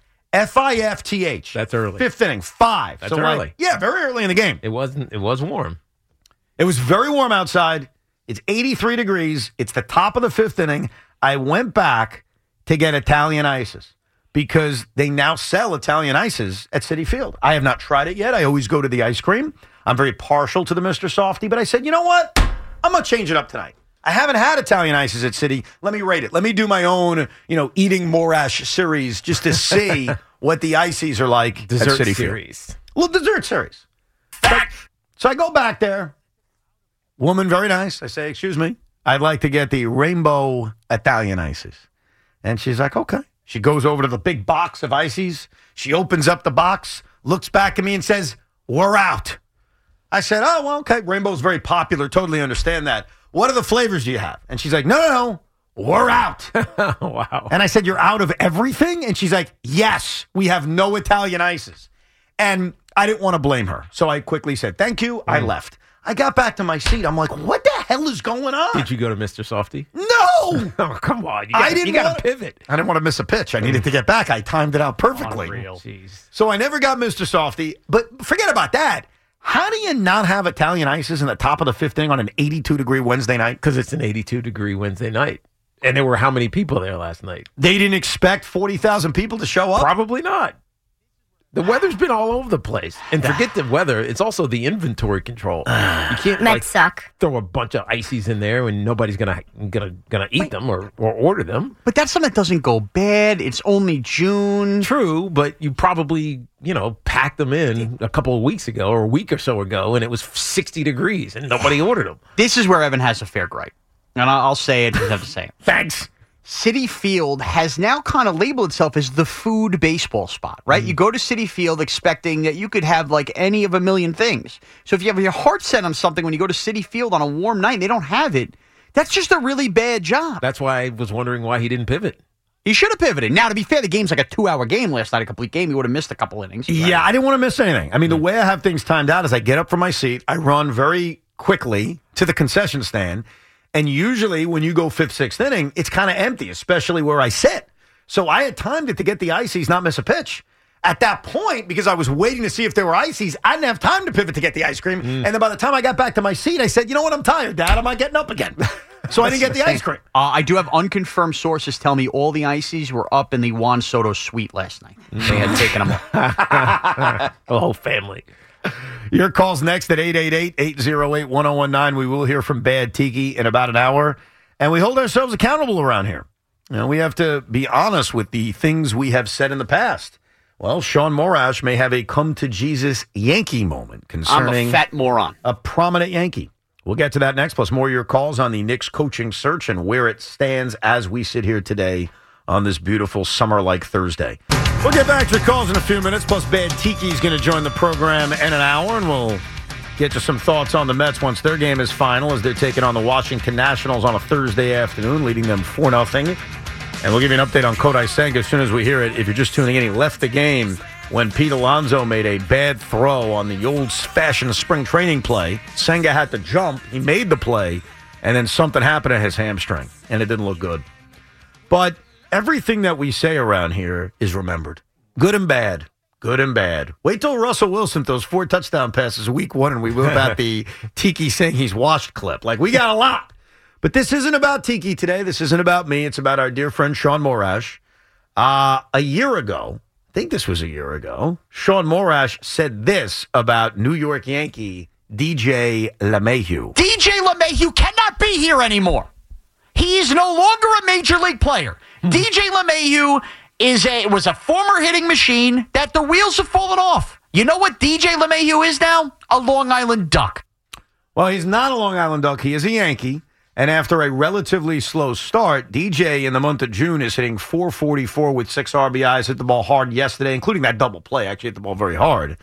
F-I-F-T-H. That's early. 5th inning. 5. That's early. Yeah, very early in the game. It was warm. It was very warm outside. It's 83 degrees. It's the top of the 5th inning. I went back to get Italian ices because they now sell Italian ices at Citi Field. I have not tried it yet. I always go to the ice cream. I'm very partial to the Mr. Softy, but I said, you know what? I'm going to change it up tonight. I haven't had Italian ices at Citi. Let me rate it. Let me do my own, eating Morash series just to see what the ices are like Dessert at Citi series. Field. Little dessert series. So I go back there. Woman, very nice. I say, excuse me, I'd like to get the rainbow Italian ices. And she's like, okay. She goes over to the big box of ices. She opens up the box, looks back at me and says, we're out. I said, oh, well, okay. Rainbow's very popular. Totally understand that. What other flavors do you have? And she's like, no. We're out. Wow. And I said, you're out of everything? And she's like, yes, we have no Italian ices. And I didn't want to blame her. So I quickly said, thank you. I left. I got back to my seat. I'm like, what the hell is going on? Did you go to Mr. Softy? No. Oh, come on. You got to pivot. I didn't want to miss a pitch. I needed to get back. I timed it out perfectly. Unreal. Jeez. So I never got Mr. Softy. But forget about that. How do you not have Italian ices in the top of the 5th inning on an 82-degree Wednesday night? Because it's an 82-degree Wednesday night. And there were how many people there last night? They didn't expect 40,000 people to show up? Probably not. The weather's been all over the place. And forget the weather, it's also the inventory control. You can't suck. Throw a bunch of ices in there when nobody's gonna eat them or order them. But that's something that doesn't go bad. It's only June. True, but you probably, packed them in a couple of weeks ago or a week or so ago, and it was 60 degrees, and nobody ordered them. This is where Evan has a fair gripe. And I'll say it. I have to say it. Thanks. Citi Field has now kind of labeled itself as the food baseball spot, right? You go to Citi Field expecting that you could have like any of a million things. So if you have your heart set on something when you go to Citi Field on a warm night and they don't have it, that's just a really bad job. That's why I was wondering why he didn't pivot. He should have pivoted. Now, to be fair, the game's like a 2-hour game last night, a complete game. He would have missed a couple innings. Yeah, I didn't want to miss anything. I mean, the way I have things timed out is I get up from my seat, I run very quickly to the concession stand, and usually when you go 5th, 6th inning, it's kind of empty, especially where I sit. So I had timed it to get the ices, not miss a pitch. At that point, because I was waiting to see if there were ices, I didn't have time to pivot to get the ice cream. And then by the time I got back to my seat, I said, you know what, I'm tired, Dad. I'm not getting up again. So I didn't get the ice cream. I do have unconfirmed sources tell me all the ices were up in the Juan Soto suite last night. They had taken them all. The whole family. Your call's next at 888-808-1019. We will hear from Bad Tiki in about an hour. And we hold ourselves accountable around here. You know, we have to be honest with the things we have said in the past. Well, Sean Morash may have a come-to-Jesus Yankee moment concerning I'm a fat moron. A prominent Yankee. We'll get to that next, plus more of your calls on the Knicks coaching search and where it stands as we sit here today on this beautiful summer-like Thursday. We'll get back to your calls in a few minutes, plus Bad Tiki is going to join the program in an hour, and we'll get to some thoughts on the Mets once their game is final as they're taking on the Washington Nationals on a Thursday afternoon, leading them 4-0. And we'll give you an update on Kodai Senga as soon as we hear it. If you're just tuning in, he left the game when Pete Alonso made a bad throw on the old-fashioned spring training play. Senga had to jump. He made the play, and then something happened to his hamstring, and it didn't look good. But everything that we say around here is remembered. Good and bad. Good and bad. Wait till Russell Wilson throws 4 touchdown passes week 1, and we whip out the Tiki saying he's washed clip. Like, we got a lot. But this isn't about Tiki today. This isn't about me. It's about our dear friend Sean Morash. A year ago, I think this was a year ago, Sean Morash said this about New York Yankee DJ LeMahieu. DJ LeMahieu cannot be here anymore. He is no longer a major league player. DJ LeMahieu was a former hitting machine that the wheels have fallen off. You know what DJ LeMahieu is now? A Long Island Duck. Well, he's not a Long Island Duck. He is a Yankee. And after a relatively slow start, DJ in the month of June is hitting .444 with 6 RBIs, hit the ball hard yesterday, including that double play. Actually hit the ball very hard.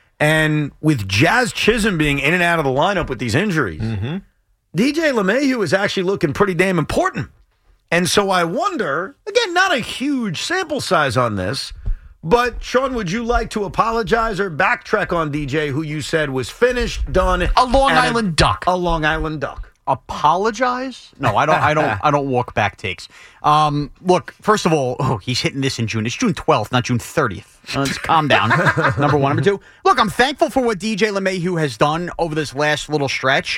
And with Jazz Chisholm being in and out of the lineup with these injuries, DJ LeMahieu is actually looking pretty damn important. And so I wonder, again, not a huge sample size on this, but Sean, would you like to apologize or backtrack on DJ, who you said was finished, done, a Long Island Duck? A Long Island Duck. Apologize? No, I don't. I don't walk back takes. Look, first of all, he's hitting this in June. It's June 12th, not June 30th. Let's calm down. Number one. Number two. Look, I'm thankful for what DJ LeMahieu has done over this last little stretch.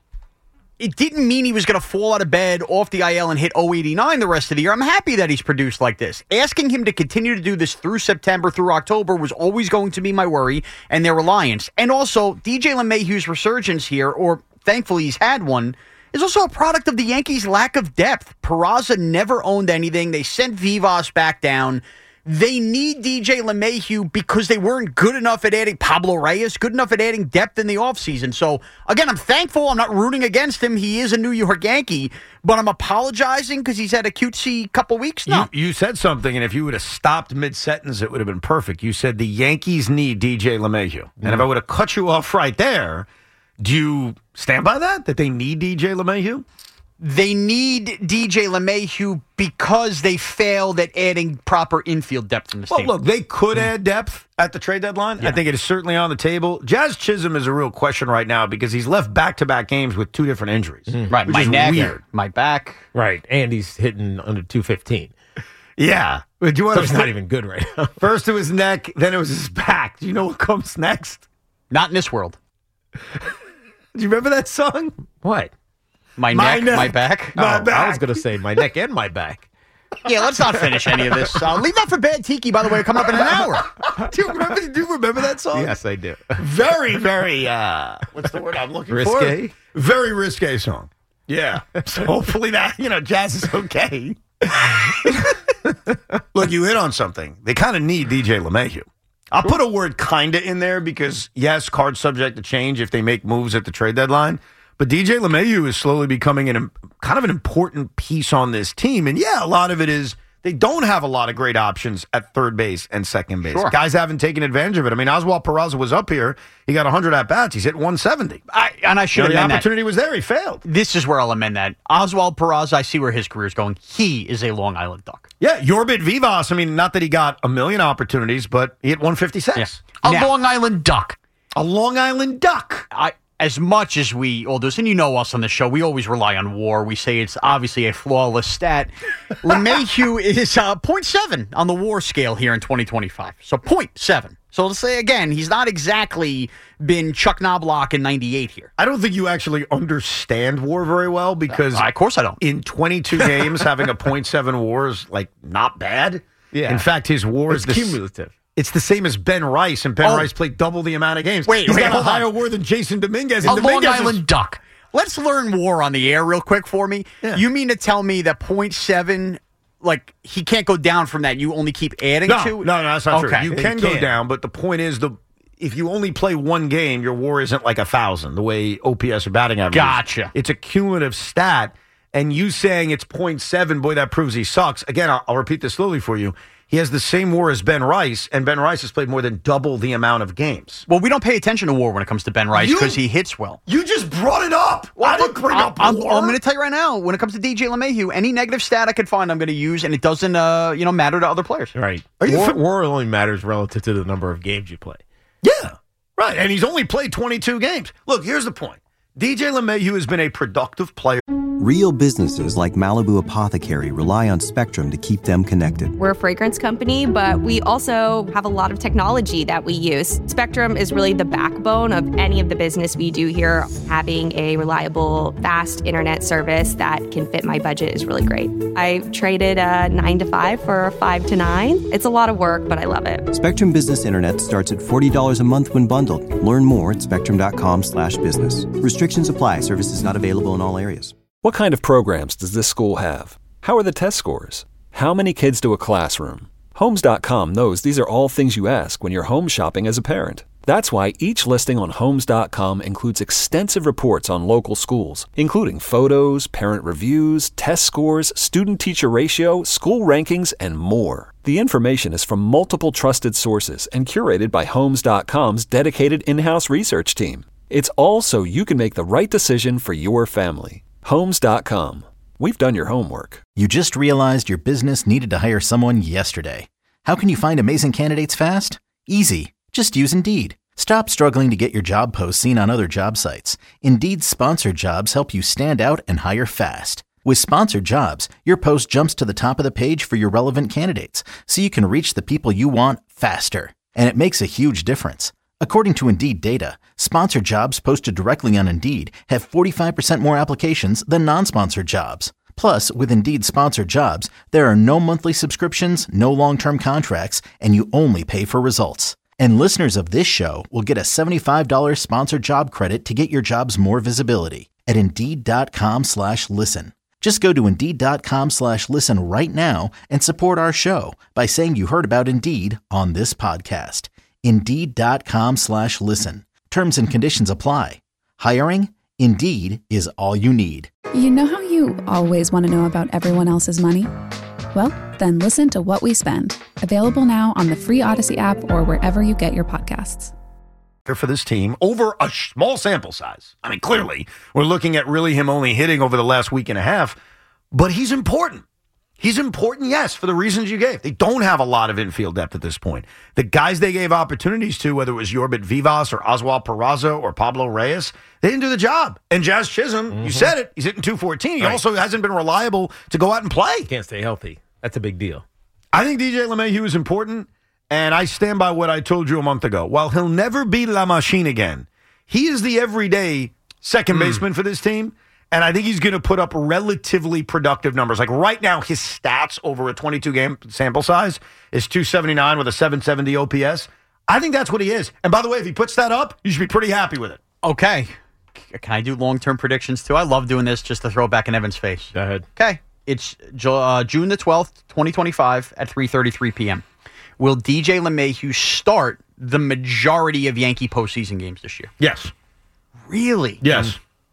It didn't mean he was going to fall out of bed off the IL and hit 089 the rest of the year. I'm happy that he's produced like this. Asking him to continue to do this through September, through October was always going to be my worry and their reliance. And also, DJ LeMahieu's resurgence here, or thankfully he's had one, is also a product of the Yankees' lack of depth. Peraza never owned anything. They sent Vivas back down. They need DJ LeMahieu because they weren't good enough at adding Pablo Reyes, good enough at adding depth in the offseason. So, again, I'm thankful. I'm not rooting against him. He is a New York Yankee, but I'm apologizing because he's had a cutesy couple weeks now. You said something, and if you would have stopped mid-sentence, it would have been perfect. You said the Yankees need DJ LeMahieu. And if I would have cut you off right there, do you stand by that they need DJ LeMahieu? They need DJ LeMahieu because they failed at adding proper infield depth in the team. Well, look, they could add depth at the trade deadline. Yeah. I think it is certainly on the table. Jazz Chisholm is a real question right now because he's left back-to-back games with 2 different injuries. Right, which my is neck, weird. My back. Right, and he's hitting under 215. Yeah. But do you so it's not even good right now. First it was neck, then it was his back. Do you know what comes next? Not in this world. Do you remember that song? What? My neck, my back? My back. I was going to say my neck and my back. Yeah, let's not finish any of this. Leave that for Bad Tiki, by the way, coming up in an hour. Do you remember that song? Yes, I do. Very, very, what's the word I'm looking for? Risque? Very risque song. Yeah. So hopefully that, Jazz is okay. Look, you hit on something. They kind of need DJ LeMahieu. I'll put a word kinda in there because, yes, card's subject to change if they make moves at the trade deadline. But DJ LeMahieu is slowly becoming kind of an important piece on this team. And yeah, a lot of it is they don't have a lot of great options at third base and second base. Sure. Guys haven't taken advantage of it. I mean, Oswald Peraza was up here. He got 100 at-bats. He's hit 170. I should have the opportunity was there. He failed. This is where I'll amend that. Oswald Peraza, I see where his career is going. He is a Long Island Duck. Yeah, Yorbit Vivas. I mean, not that he got a million opportunities, but he hit 156. Yeah. Long Island Duck. A Long Island Duck. As much as we all do this, and you know us on the show, we always rely on WAR. We say it's obviously a flawless stat. LeMahieu is 0.7 on the WAR scale here in 2025. So 0.7. So to say again, he's not exactly been Chuck Knobloch in 98 here. I don't think you actually understand WAR very well because... of course I don't. In 22 games, having a 0.7 WAR is not bad. Yeah. In fact, his WAR is cumulative. It's the same as Ben Rice, and Ben Rice played double the amount of games. He's got a higher WAR than Jason Dominguez. And Long Island Duck. Let's learn WAR on the air real quick for me. Yeah. You mean to tell me that 0.7, he can't go down from that? You only keep adding to? No, that's not true. You can go down, but the point is if you only play one game, your WAR isn't 1,000, the way OPS or batting average Gotcha. is. It's a cumulative stat, and you saying it's 0.7, boy, that proves he sucks. Again, I'll repeat this slowly for you. He has the same WAR as Ben Rice, and Ben Rice has played more than double the amount of games. Well, we don't pay attention to WAR when it comes to Ben Rice because he hits well. You just brought it up. I didn't bring up WAR. I'm going to tell you right now, when it comes to DJ LeMahieu, any negative stat I could find, I'm going to use, and it doesn't matter to other players. Right. WAR only matters relative to the number of games you play. Yeah, right. And he's only played 22 games. Look, here's the point. DJ LeMahieu has been a productive player. Real businesses like Malibu Apothecary rely on Spectrum to keep them connected. We're a fragrance company, but we also have a lot of technology that we use. Spectrum is really the backbone of any of the business we do here. Having a reliable, fast internet service that can fit my budget is really great. I traded a 9 to 5 for a 5 to 9. It's a lot of work, but I love it. Spectrum Business Internet starts at $40 a month when bundled. Learn more at spectrum.com/business. Restrictions apply. Services not available in all areas. What kind of programs does this school have? How are the test scores? How many kids do a classroom? Homes.com knows these are all things you ask when you're home shopping as a parent. That's why each listing on Homes.com includes extensive reports on local schools, including photos, parent reviews, test scores, student-teacher ratio, school rankings, and more. The information is from multiple trusted sources and curated by Homes.com's dedicated in-house research team. It's all so you can make the right decision for your family. Homes.com. We've done your homework. You just realized your business needed to hire someone yesterday. How can you find amazing candidates fast? Easy. Just use Indeed. Stop struggling to get your job posts seen on other job sites. Indeed's sponsored jobs help you stand out and hire fast. With sponsored jobs, your post jumps to the top of the page for your relevant candidates, so you can reach the people you want faster. And it makes a huge difference. According to Indeed data, sponsored jobs posted directly on Indeed have 45% more applications than non-sponsored jobs. Plus, with Indeed sponsored jobs, there are no monthly subscriptions, no long-term contracts, and you only pay for results. And listeners of this show will get a $75 sponsored job credit to get your jobs more visibility at Indeed.com/listen. Just go to Indeed.com/listen right now and support our show by saying you heard about Indeed on this podcast. Indeed.com/listen. Terms and conditions apply. Hiring? Indeed is all you need. You know how you always want to know about everyone else's money? Well, then listen to What We Spend. Available now on the free Odyssey app or wherever you get your podcasts. For this team over a small sample size. I mean, clearly, we're looking at really him only hitting over the last week and a half, but he's important. He's important, yes, for the reasons you gave. They don't have a lot of infield depth at this point. The guys they gave opportunities to, whether it was Yorbit Vivas or Oswald Peraza or Pablo Reyes, they didn't do the job. And Jazz Chisholm, you said it, he's hitting 214. He also hasn't been reliable to go out and play. Can't stay healthy. That's a big deal. I think DJ LeMahieu is important, and I stand by what I told you a month ago. While he'll never be La Machine again, he is the everyday second baseman for this team. And I think he's going to put up relatively productive numbers. Like right now, his stats over a 22-game sample size is 279 with a 770 OPS. I think that's what he is. And by the way, if he puts that up, you should be pretty happy with it. Okay. Can I do long-term predictions, too? I love doing this just to throw it back in Evan's face. Go ahead. Okay. It's June the 12th, 2025 at 3:33 p.m. Will DJ LeMahieu start the majority of Yankee postseason games this year? Yes. Really? Yes.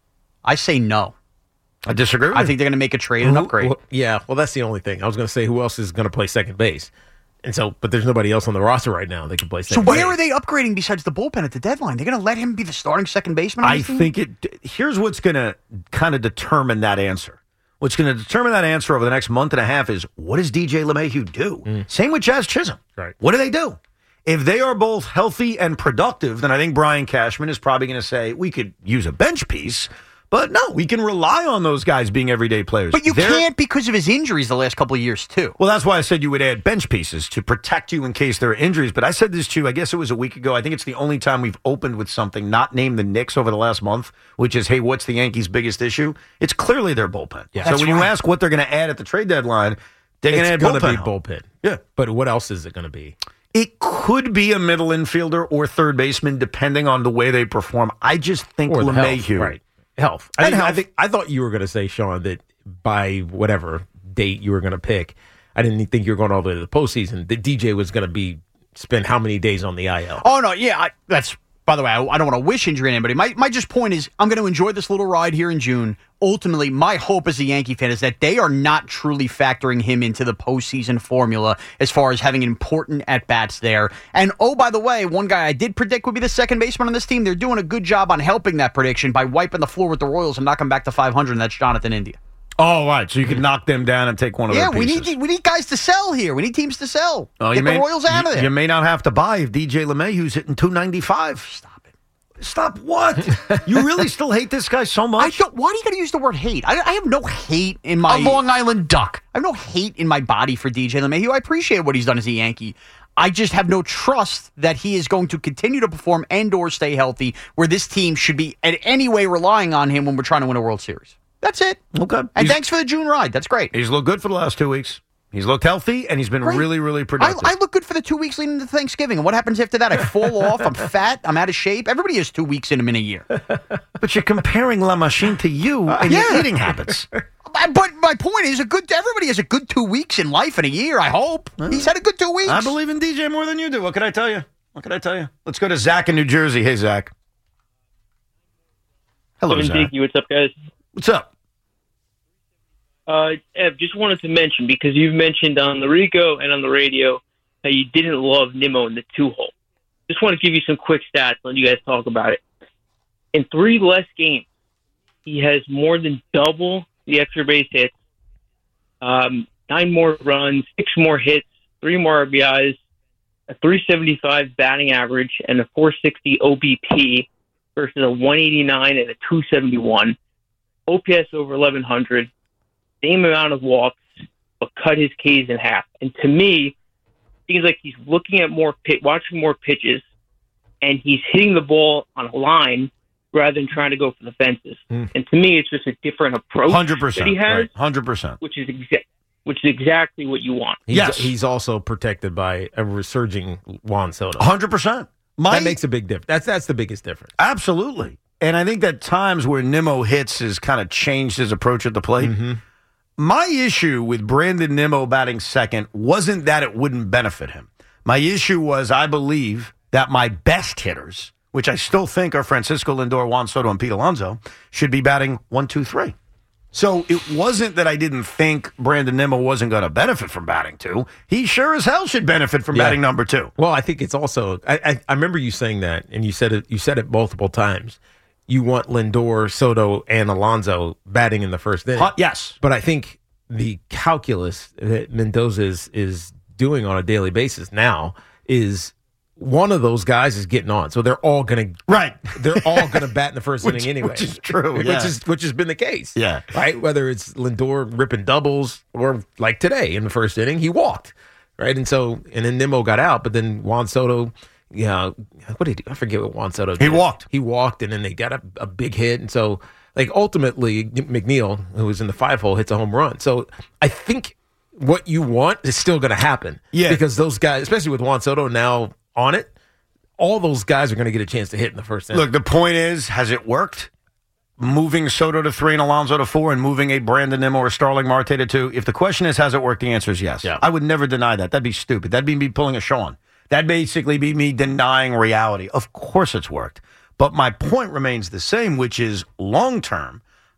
I say no. I disagree with I you. think they're going to make a trade and upgrade. Well, that's the only thing. I was going to say who else is going to play second base. And so, but there's nobody else on the roster right now that can play second So base. where are they upgrading besides the bullpen at the deadline? They're going to let him be the starting second baseman? I think here's what's going to kind of determine that answer. What's going to determine that answer over the next month and a half is what does DJ LeMahieu do? Same with Jazz Chisholm. Right. What do they do? If they are both healthy and productive, then I think Brian Cashman is probably going to say we could use a bench piece. But no, we can rely on those guys being everyday players. But you can't because of his injuries the last couple of years, too. Well, that's why I said you would add bench pieces to protect you in case there are injuries. But I said this to you, I guess it was a week ago. I think it's the only time we've opened with something not named the Knicks over the last month, which is, hey, what's the Yankees' biggest issue? It's clearly their bullpen. Yeah, so when you ask what they're going to add at the trade deadline, they're going to add bullpen. It's going to be bullpen. Yeah. But what else is it going to be? It could be a middle infielder or third baseman, depending on the way they perform. I just think Or the LeMahieu. health, right. Health. I thought you were going to say, Sean, that by whatever date you were going to pick, I didn't think you were going all the way to the postseason, that DJ was going to spend how many days on the IL? Oh, no, yeah. That's, by the way, I don't want to wish injury on anybody. My just point is I'm going to enjoy this little ride here in June. Ultimately, my hope as a Yankee fan is that they are not truly factoring him into the postseason formula as far as having important at-bats there. And, oh, by the way, one guy I did predict would be the second baseman on this team. They're doing a good job on helping that prediction by wiping the floor with the Royals and knocking back to 500, and that's Jonathan India. Oh, right. So you can knock them down and take one of their pieces. Yeah, we need guys to sell here. We need teams to sell. Oh, Get the Royals out of there. You may not have to buy if DJ LeMahieu's hitting .295. Stop what? You really still hate this guy so much? Why do you got to use the word hate? I have no hate in my... A Long Island Duck. I have no hate in my body for DJ LeMahieu. I appreciate what he's done as a Yankee. I just have no trust that he is going to continue to perform and or stay healthy where this team should be in any way relying on him when we're trying to win a World Series. That's it. Okay. And thanks for the June ride. That's great. He's looked good for the last 2 weeks. He's looked healthy, and he's been really, really productive. I look good for the 2 weeks leading to Thanksgiving. And what happens after that? I fall off. I'm fat. I'm out of shape. Everybody has 2 weeks in them in a year. But you're comparing La Machine to you and your eating habits. But my point is, everybody has a good 2 weeks in life in a year, I hope. He's had a good 2 weeks. I believe in DJ more than you do. What can I tell you? Let's go to Zach in New Jersey. Hey, Zach. Hello, Zach. What's up, guys? What's up? Ev, just wanted to mention, because you've mentioned on the Rico and on the radio how you didn't love Nimmo in the 2-hole. Just want to give you some quick stats, let you guys talk about it. In 3 less games, he has more than double the extra base hits, 9 more runs, 6 more hits, 3 more RBIs, a 375 batting average, and a 460 OBP versus a 189 and a 271. OPS over 1,100. Same amount of walks, but cut his Ks in half. And to me, it seems like he's looking at watching more pitches, and he's hitting the ball on a line rather than trying to go for the fences. And to me, it's just a different approach 100%, that he has, right, 100%, which is exactly what you want. He's also protected by a resurging Juan Soto. 100%. That makes a big difference. That's the biggest difference. Absolutely. And I think that times where Nimmo hits has kind of changed his approach at the plate. Mm-hmm. My issue with Brandon Nimmo batting second wasn't that it wouldn't benefit him. My issue was I believe that my best hitters, which I still think are Francisco Lindor, Juan Soto, and Pete Alonso, should be batting 1, 2, 3. So it wasn't that I didn't think Brandon Nimmo wasn't going to benefit from batting 2. He sure as hell should benefit from batting number 2. Well, I think it's also I remember you saying that, and you said it multiple times. You want Lindor, Soto, and Alonso batting in the first inning. Yes. But I think the calculus that Mendoza is doing on a daily basis now is one of those guys is getting on. So they're all going to They're all going to bat in the first inning anyway. Which is true. Which has been the case. Yeah. Right? Whether it's Lindor ripping doubles or like today in the first inning, he walked. Right? And then Nimmo got out, but then Juan Soto, what did he do? I forget what Juan Soto did. He walked, and then they got a big hit. And so, ultimately, McNeil, who was in the 5-hole, hits a home run. So I think what you want is still going to happen. Yeah. Because those guys, especially with Juan Soto now on it, all those guys are going to get a chance to hit in the first inning. Look, the point is, has it worked? Moving Soto to 3 and Alonso to 4 and moving a Brandon Nimmo or Starling Marte to 2. If the question is, has it worked, the answer is yes. Yeah. I would never deny that. That'd be stupid. That'd be me pulling a Sean. That'd basically be me denying reality. Of course it's worked. But my point remains the same, which is long-term,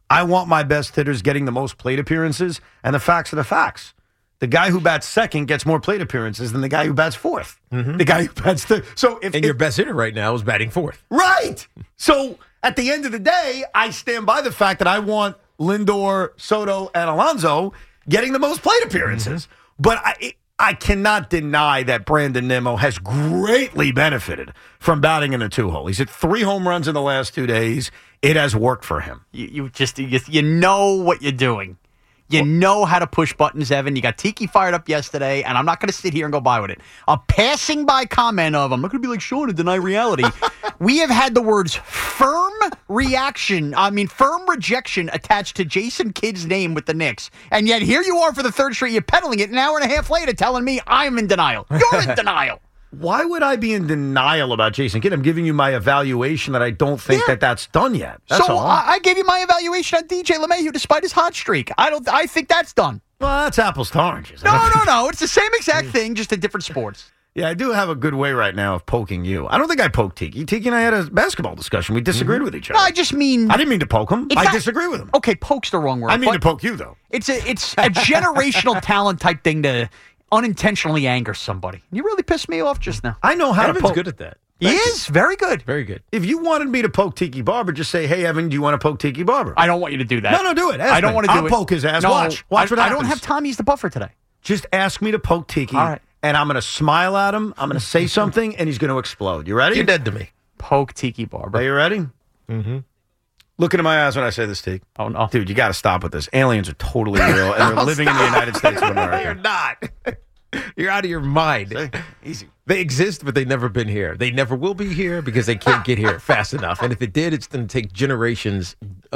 I want my best hitters getting the most plate appearances, and the facts are the facts. The guy who bats second gets more plate appearances than the guy who bats fourth. Mm-hmm. The guy who bats third. So if your best hitter right now is batting fourth. Right. So at the end of the day, I stand by the fact that I want Lindor, Soto, and Alonso getting the most plate appearances. Mm-hmm. But I cannot deny that Brandon Nimmo has greatly benefited from batting in a 2-hole. He's hit 3 home runs in the last 2 days. It has worked for him. You know what you're doing. You know how to push buttons, Evan. You got Tiki fired up yesterday, and I'm not going to sit here and go by with it. A passing by comment of, I'm not going to be like Sean and deny reality. We have had the words firm rejection attached to Jason Kidd's name with the Knicks. And yet here you are for the third straight. You're peddling it an hour and a half later telling me I'm in denial. You're in denial. Why would I be in denial about Jason Kidd? I'm giving you my evaluation that I don't think that's done yet. That's all. I gave you my evaluation on DJ LeMahieu despite his hot streak. I think that's done. Well, that's apples to oranges. No. It's the same exact thing, just in different sports. Yeah, I do have a good way right now of poking you. I don't think I poked Tiki. Tiki and I had a basketball discussion. We disagreed with each other. No, I just mean... I didn't mean to poke him. I disagree with him. Okay, poke's the wrong word. I mean to poke you, though. It's a generational talent type thing to unintentionally anger somebody. You really pissed me off just now. I know how Evan's to poke. good at that. He is very good. Very good. If you wanted me to poke Tiki Barber, just say, hey, Evan, do you want to poke Tiki Barber? I don't want you to do that. No, do it. I don't want to do it. I'll poke his ass. No, Watch what happens. I don't have time. He's the buffer today. Just ask me to poke Tiki, all right, and I'm going to smile at him. I'm going to say something, and he's going to explode. You ready? You're dead to me. Poke Tiki Barber. Are you ready? Mm-hmm. Look into my eyes when I say this, Tiki. Oh, no. Dude, you got to stop with this. Aliens are totally real, and they're living in the United States of America. You're not. You're out of your mind. Easy. They exist, but they've never been here. They never will be here because they can't get here fast enough. And if it did, it's going to take generations,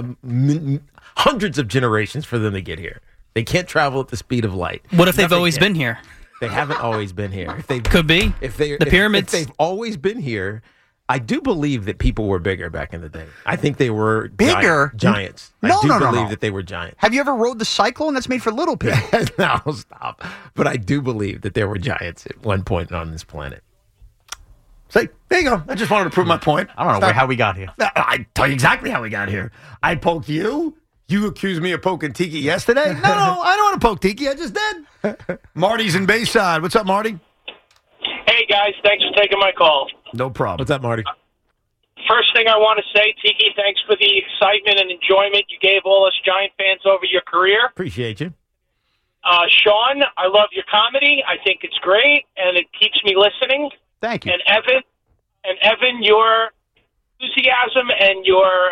hundreds of generations for them to get here. They can't travel at the speed of light. What if they've always been here? They haven't always been here. If they could be. The pyramids. If they've always been here, I do believe that people were bigger back in the day. I think they were bigger giants. No, I do no, believe that they were giants. Have you ever rode the Cyclone? That's made for little people. No, stop. But I do believe that there were giants at one point on this planet. See, there you go. I just wanted to prove my point. I don't know how we got here. I tell you exactly how we got here. I poked you. You accused me of poking Tiki yesterday. No, I don't want to poke Tiki. I just did. Marty's in Bayside. What's up, Marty? Hey, guys. Thanks for taking my call. No problem. What's up, Marty? First thing I want to say, Tiki, thanks for the excitement and enjoyment you gave all us Giant fans over your career. Appreciate you. Sean, I love your comedy. I think it's great, and it keeps me listening. Thank you. And Evan, your enthusiasm and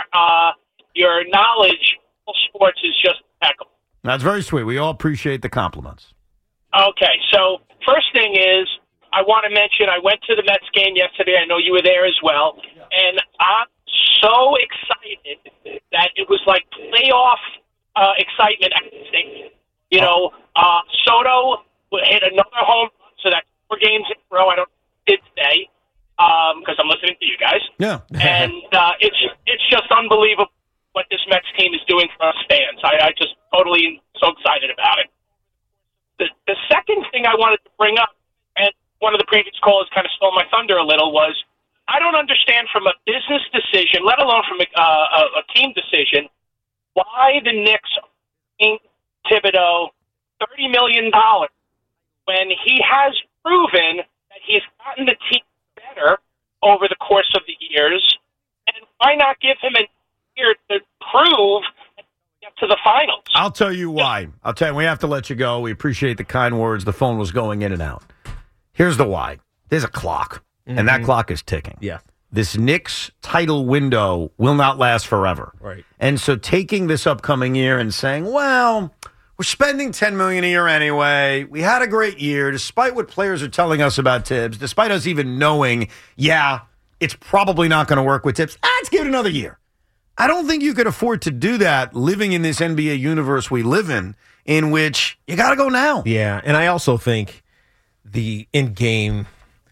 your knowledge of sports is just impeccable. That's very sweet. We all appreciate the compliments. Okay, so first thing is, I want to mention I went to the Mets game yesterday. I know you were there as well. And I'm so excited that it was like playoff excitement at the stadium. You know, Soto hit another home run, so that's 4 games in a row. I don't did today because I'm listening to you guys. Yeah. And it's just unbelievable what this Mets team is doing for us fans. I just totally so excited about it. The second thing I wanted to bring up, and one of the previous callers kind of stole my thunder a little, was I don't understand from a business decision, let alone from a team decision, why the Knicks are paying Thibodeau $30 million when he has proven that he's gotten the team better over the course of the years, and why not give him a year to prove and get to the finals? I'll tell you why. I'll tell you, we have to let you go. We appreciate the kind words. The phone was going in and out. Here's the why. There's a clock, and that clock is ticking. Yeah. This Knicks title window will not last forever. Right. And so taking this upcoming year and saying, well, we're spending $10 million a year anyway. We had a great year, despite what players are telling us about Tibbs, despite us even knowing, it's probably not going to work with Tibbs. Let's give it another year. I don't think you could afford to do that living in this NBA universe we live in which you got to go now. Yeah, and I also think the in-game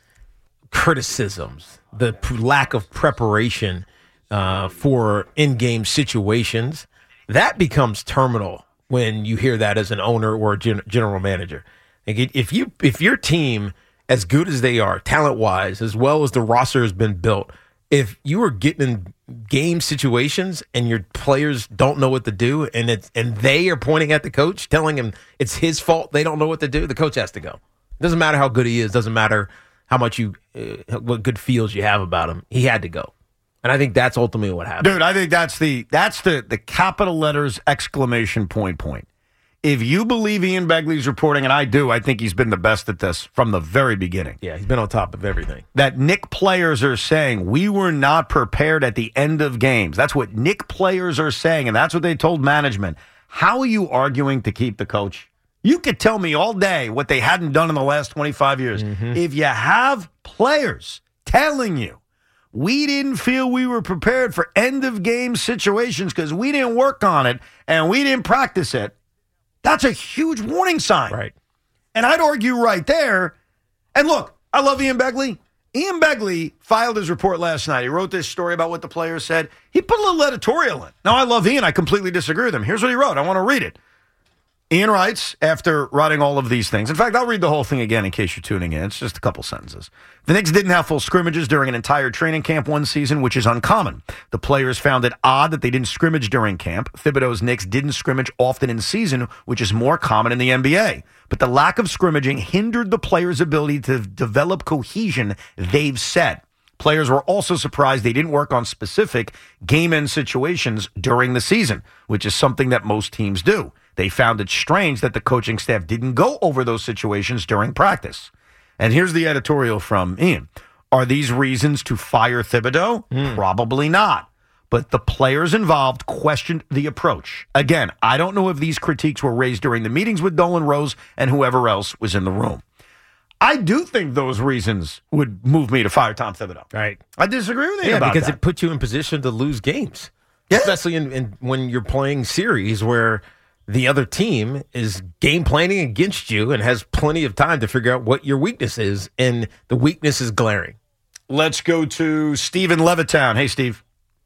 criticisms, the lack of preparation for in-game situations, that becomes terminal when you hear that as an owner or a general manager. If your team, as good as they are, talent-wise, as well as the roster has been built, if you are getting game situations and your players don't know what to do, and they are pointing at the coach, telling him it's his fault they don't know what to do, the coach has to go. It doesn't matter how good he is, doesn't matter how much what good feels you have about him. He had to go. And I think that's ultimately what happened. Dude, I think that's the capital letters exclamation point. If you believe Ian Begley's reporting, and I do, I think he's been the best at this from the very beginning. Yeah, he's been on top of everything. That Knick players are saying, we were not prepared at the end of games. That's what Knick players are saying, and that's what they told management. How are you arguing to keep the coach? You could tell me all day what they hadn't done in the last 25 years. Mm-hmm. If you have players telling you, we didn't feel we were prepared for end-of-game situations because we didn't work on it and we didn't practice it, that's a huge warning sign. Right. And I'd argue right there. And look, I love Ian Begley. Ian Begley filed his report last night. He wrote this story about what the players said. He put a little editorial in. Now, I love Ian. I completely disagree with him. Here's what he wrote. I want to read it. Ian writes, after writing all of these things, in fact, I'll read the whole thing again in case you're tuning in. It's just a couple sentences. The Knicks didn't have full scrimmages during an entire training camp one season, which is uncommon. The players found it odd that they didn't scrimmage during camp. Thibodeau's Knicks didn't scrimmage often in season, which is more common in the NBA. But the lack of scrimmaging hindered the players' ability to develop cohesion, they've said. Players were also surprised they didn't work on specific game-end situations during the season, which is something that most teams do. They found it strange that the coaching staff didn't go over those situations during practice. And here's the editorial from Ian. Are these reasons to fire Thibodeau? Probably not. But the players involved questioned the approach. Again, I don't know if these critiques were raised during the meetings with Dolan Rose and whoever else was in the room. I do think those reasons would move me to fire Tom Thibodeau. Right. I disagree with you about because that. It puts you in position to lose games. Yeah. Especially in when you're playing series where the other team is game planning against you and has plenty of time to figure out what your weakness is, and the weakness is glaring. Let's go to Steve in Levittown. Hey, Steve.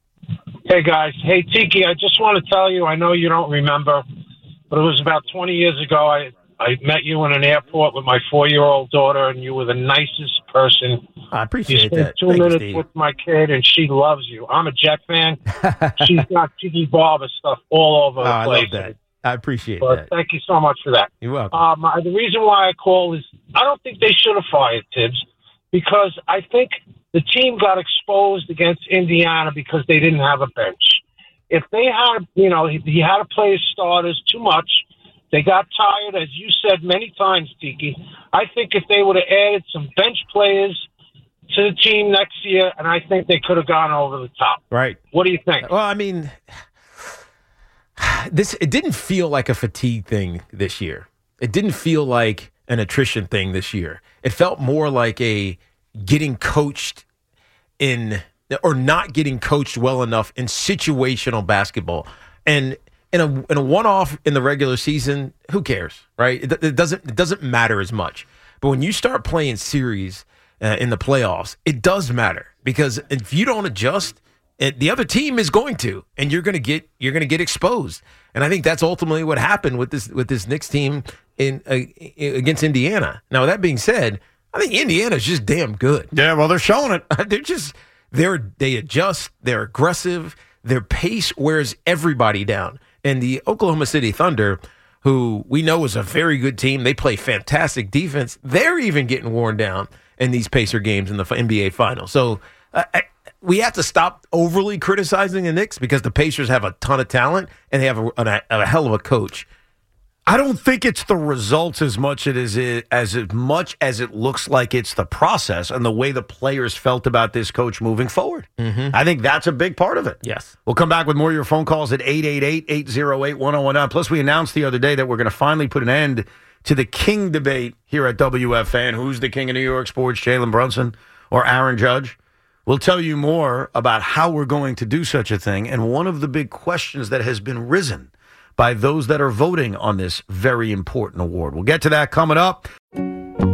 Hey, guys. Hey, Tiki, I just want to tell you, I know you don't remember, but it was about 20 years ago. I met you in an airport with my 4-year-old daughter, and you were the nicest person. I appreciate that. You spent 2 minutes with my kid, and she loves you. I'm a Jet fan. She's got Tiki Barber stuff all over the place. I love that. I appreciate but that. Thank you so much for that. You're welcome. The reason why I call is I don't think they should have fired Tibbs because I think the team got exposed against Indiana because they didn't have a bench. If they had, he had to play his starters too much. They got tired, as you said many times, Tiki. I think if they would have added some bench players to the team next year, and I think they could have gone over the top. Right. What do you think? Well, I mean, it didn't feel like a fatigue thing this year. It didn't feel like an attrition thing this year. It felt more like a getting coached or not getting coached well enough in situational basketball. And in a one-off in the regular season, who cares, right? It doesn't matter as much. But when you start playing series in the playoffs, it does matter because if you don't adjust, the other team is going to, and you're going to get exposed. And I think that's ultimately what happened with this Knicks team against Indiana. Now, with that being said, I think Indiana's just damn good. Yeah, well, they're showing it. They adjust. They're aggressive. Their pace wears everybody down. And the Oklahoma City Thunder, who we know is a very good team, they play fantastic defense. They're even getting worn down in these Pacer games in the NBA Finals. So we have to stop overly criticizing the Knicks because the Pacers have a ton of talent and they have a hell of a coach. I don't think it's the results as much as it looks like it's the process and the way the players felt about this coach moving forward. Mm-hmm. I think that's a big part of it. Yes. We'll come back with more of your phone calls at 888-808-1019. Plus, we announced the other day that we're going to finally put an end to the king debate here at WFAN. Who's the king of New York sports, Jalen Brunson or Aaron Judge? We'll tell you more about how we're going to do such a thing. And one of the big questions that has been risen by those that are voting on this very important award. We'll get to that coming up.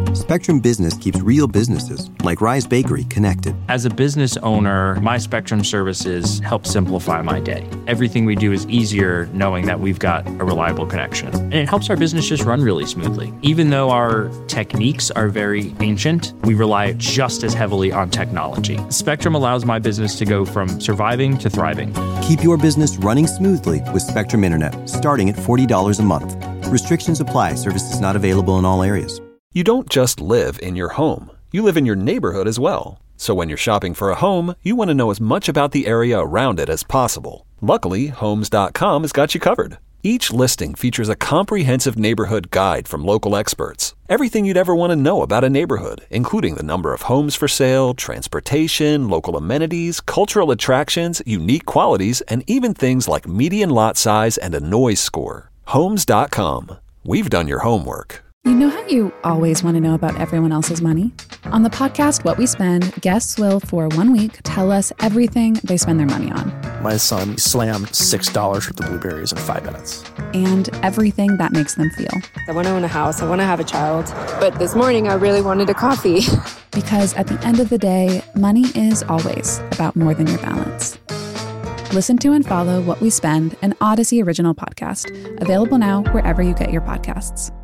Spectrum Business keeps real businesses, like Rise Bakery, connected. As a business owner, my Spectrum services help simplify my day. Everything we do is easier knowing that we've got a reliable connection. And it helps our business just run really smoothly. Even though our techniques are very ancient, we rely just as heavily on technology. Spectrum allows my business to go from surviving to thriving. Keep your business running smoothly with Spectrum Internet, starting at $40 a month. Restrictions apply. Services not available in all areas. You don't just live in your home. You live in your neighborhood as well. So when you're shopping for a home, you want to know as much about the area around it as possible. Luckily, Homes.com has got you covered. Each listing features a comprehensive neighborhood guide from local experts. Everything you'd ever want to know about a neighborhood, including the number of homes for sale, transportation, local amenities, cultural attractions, unique qualities, and even things like median lot size and a noise score. Homes.com. We've done your homework. You know how you always want to know about everyone else's money? On the podcast What We Spend, guests will, for 1 week, tell us everything they spend their money on. My son slammed $6 worth of blueberries in 5 minutes. And everything that makes them feel. I want to own a house. I want to have a child. But this morning, I really wanted a coffee. Because at the end of the day, money is always about more than your balance. Listen to and follow What We Spend, an Odyssey original podcast. Available now wherever you get your podcasts.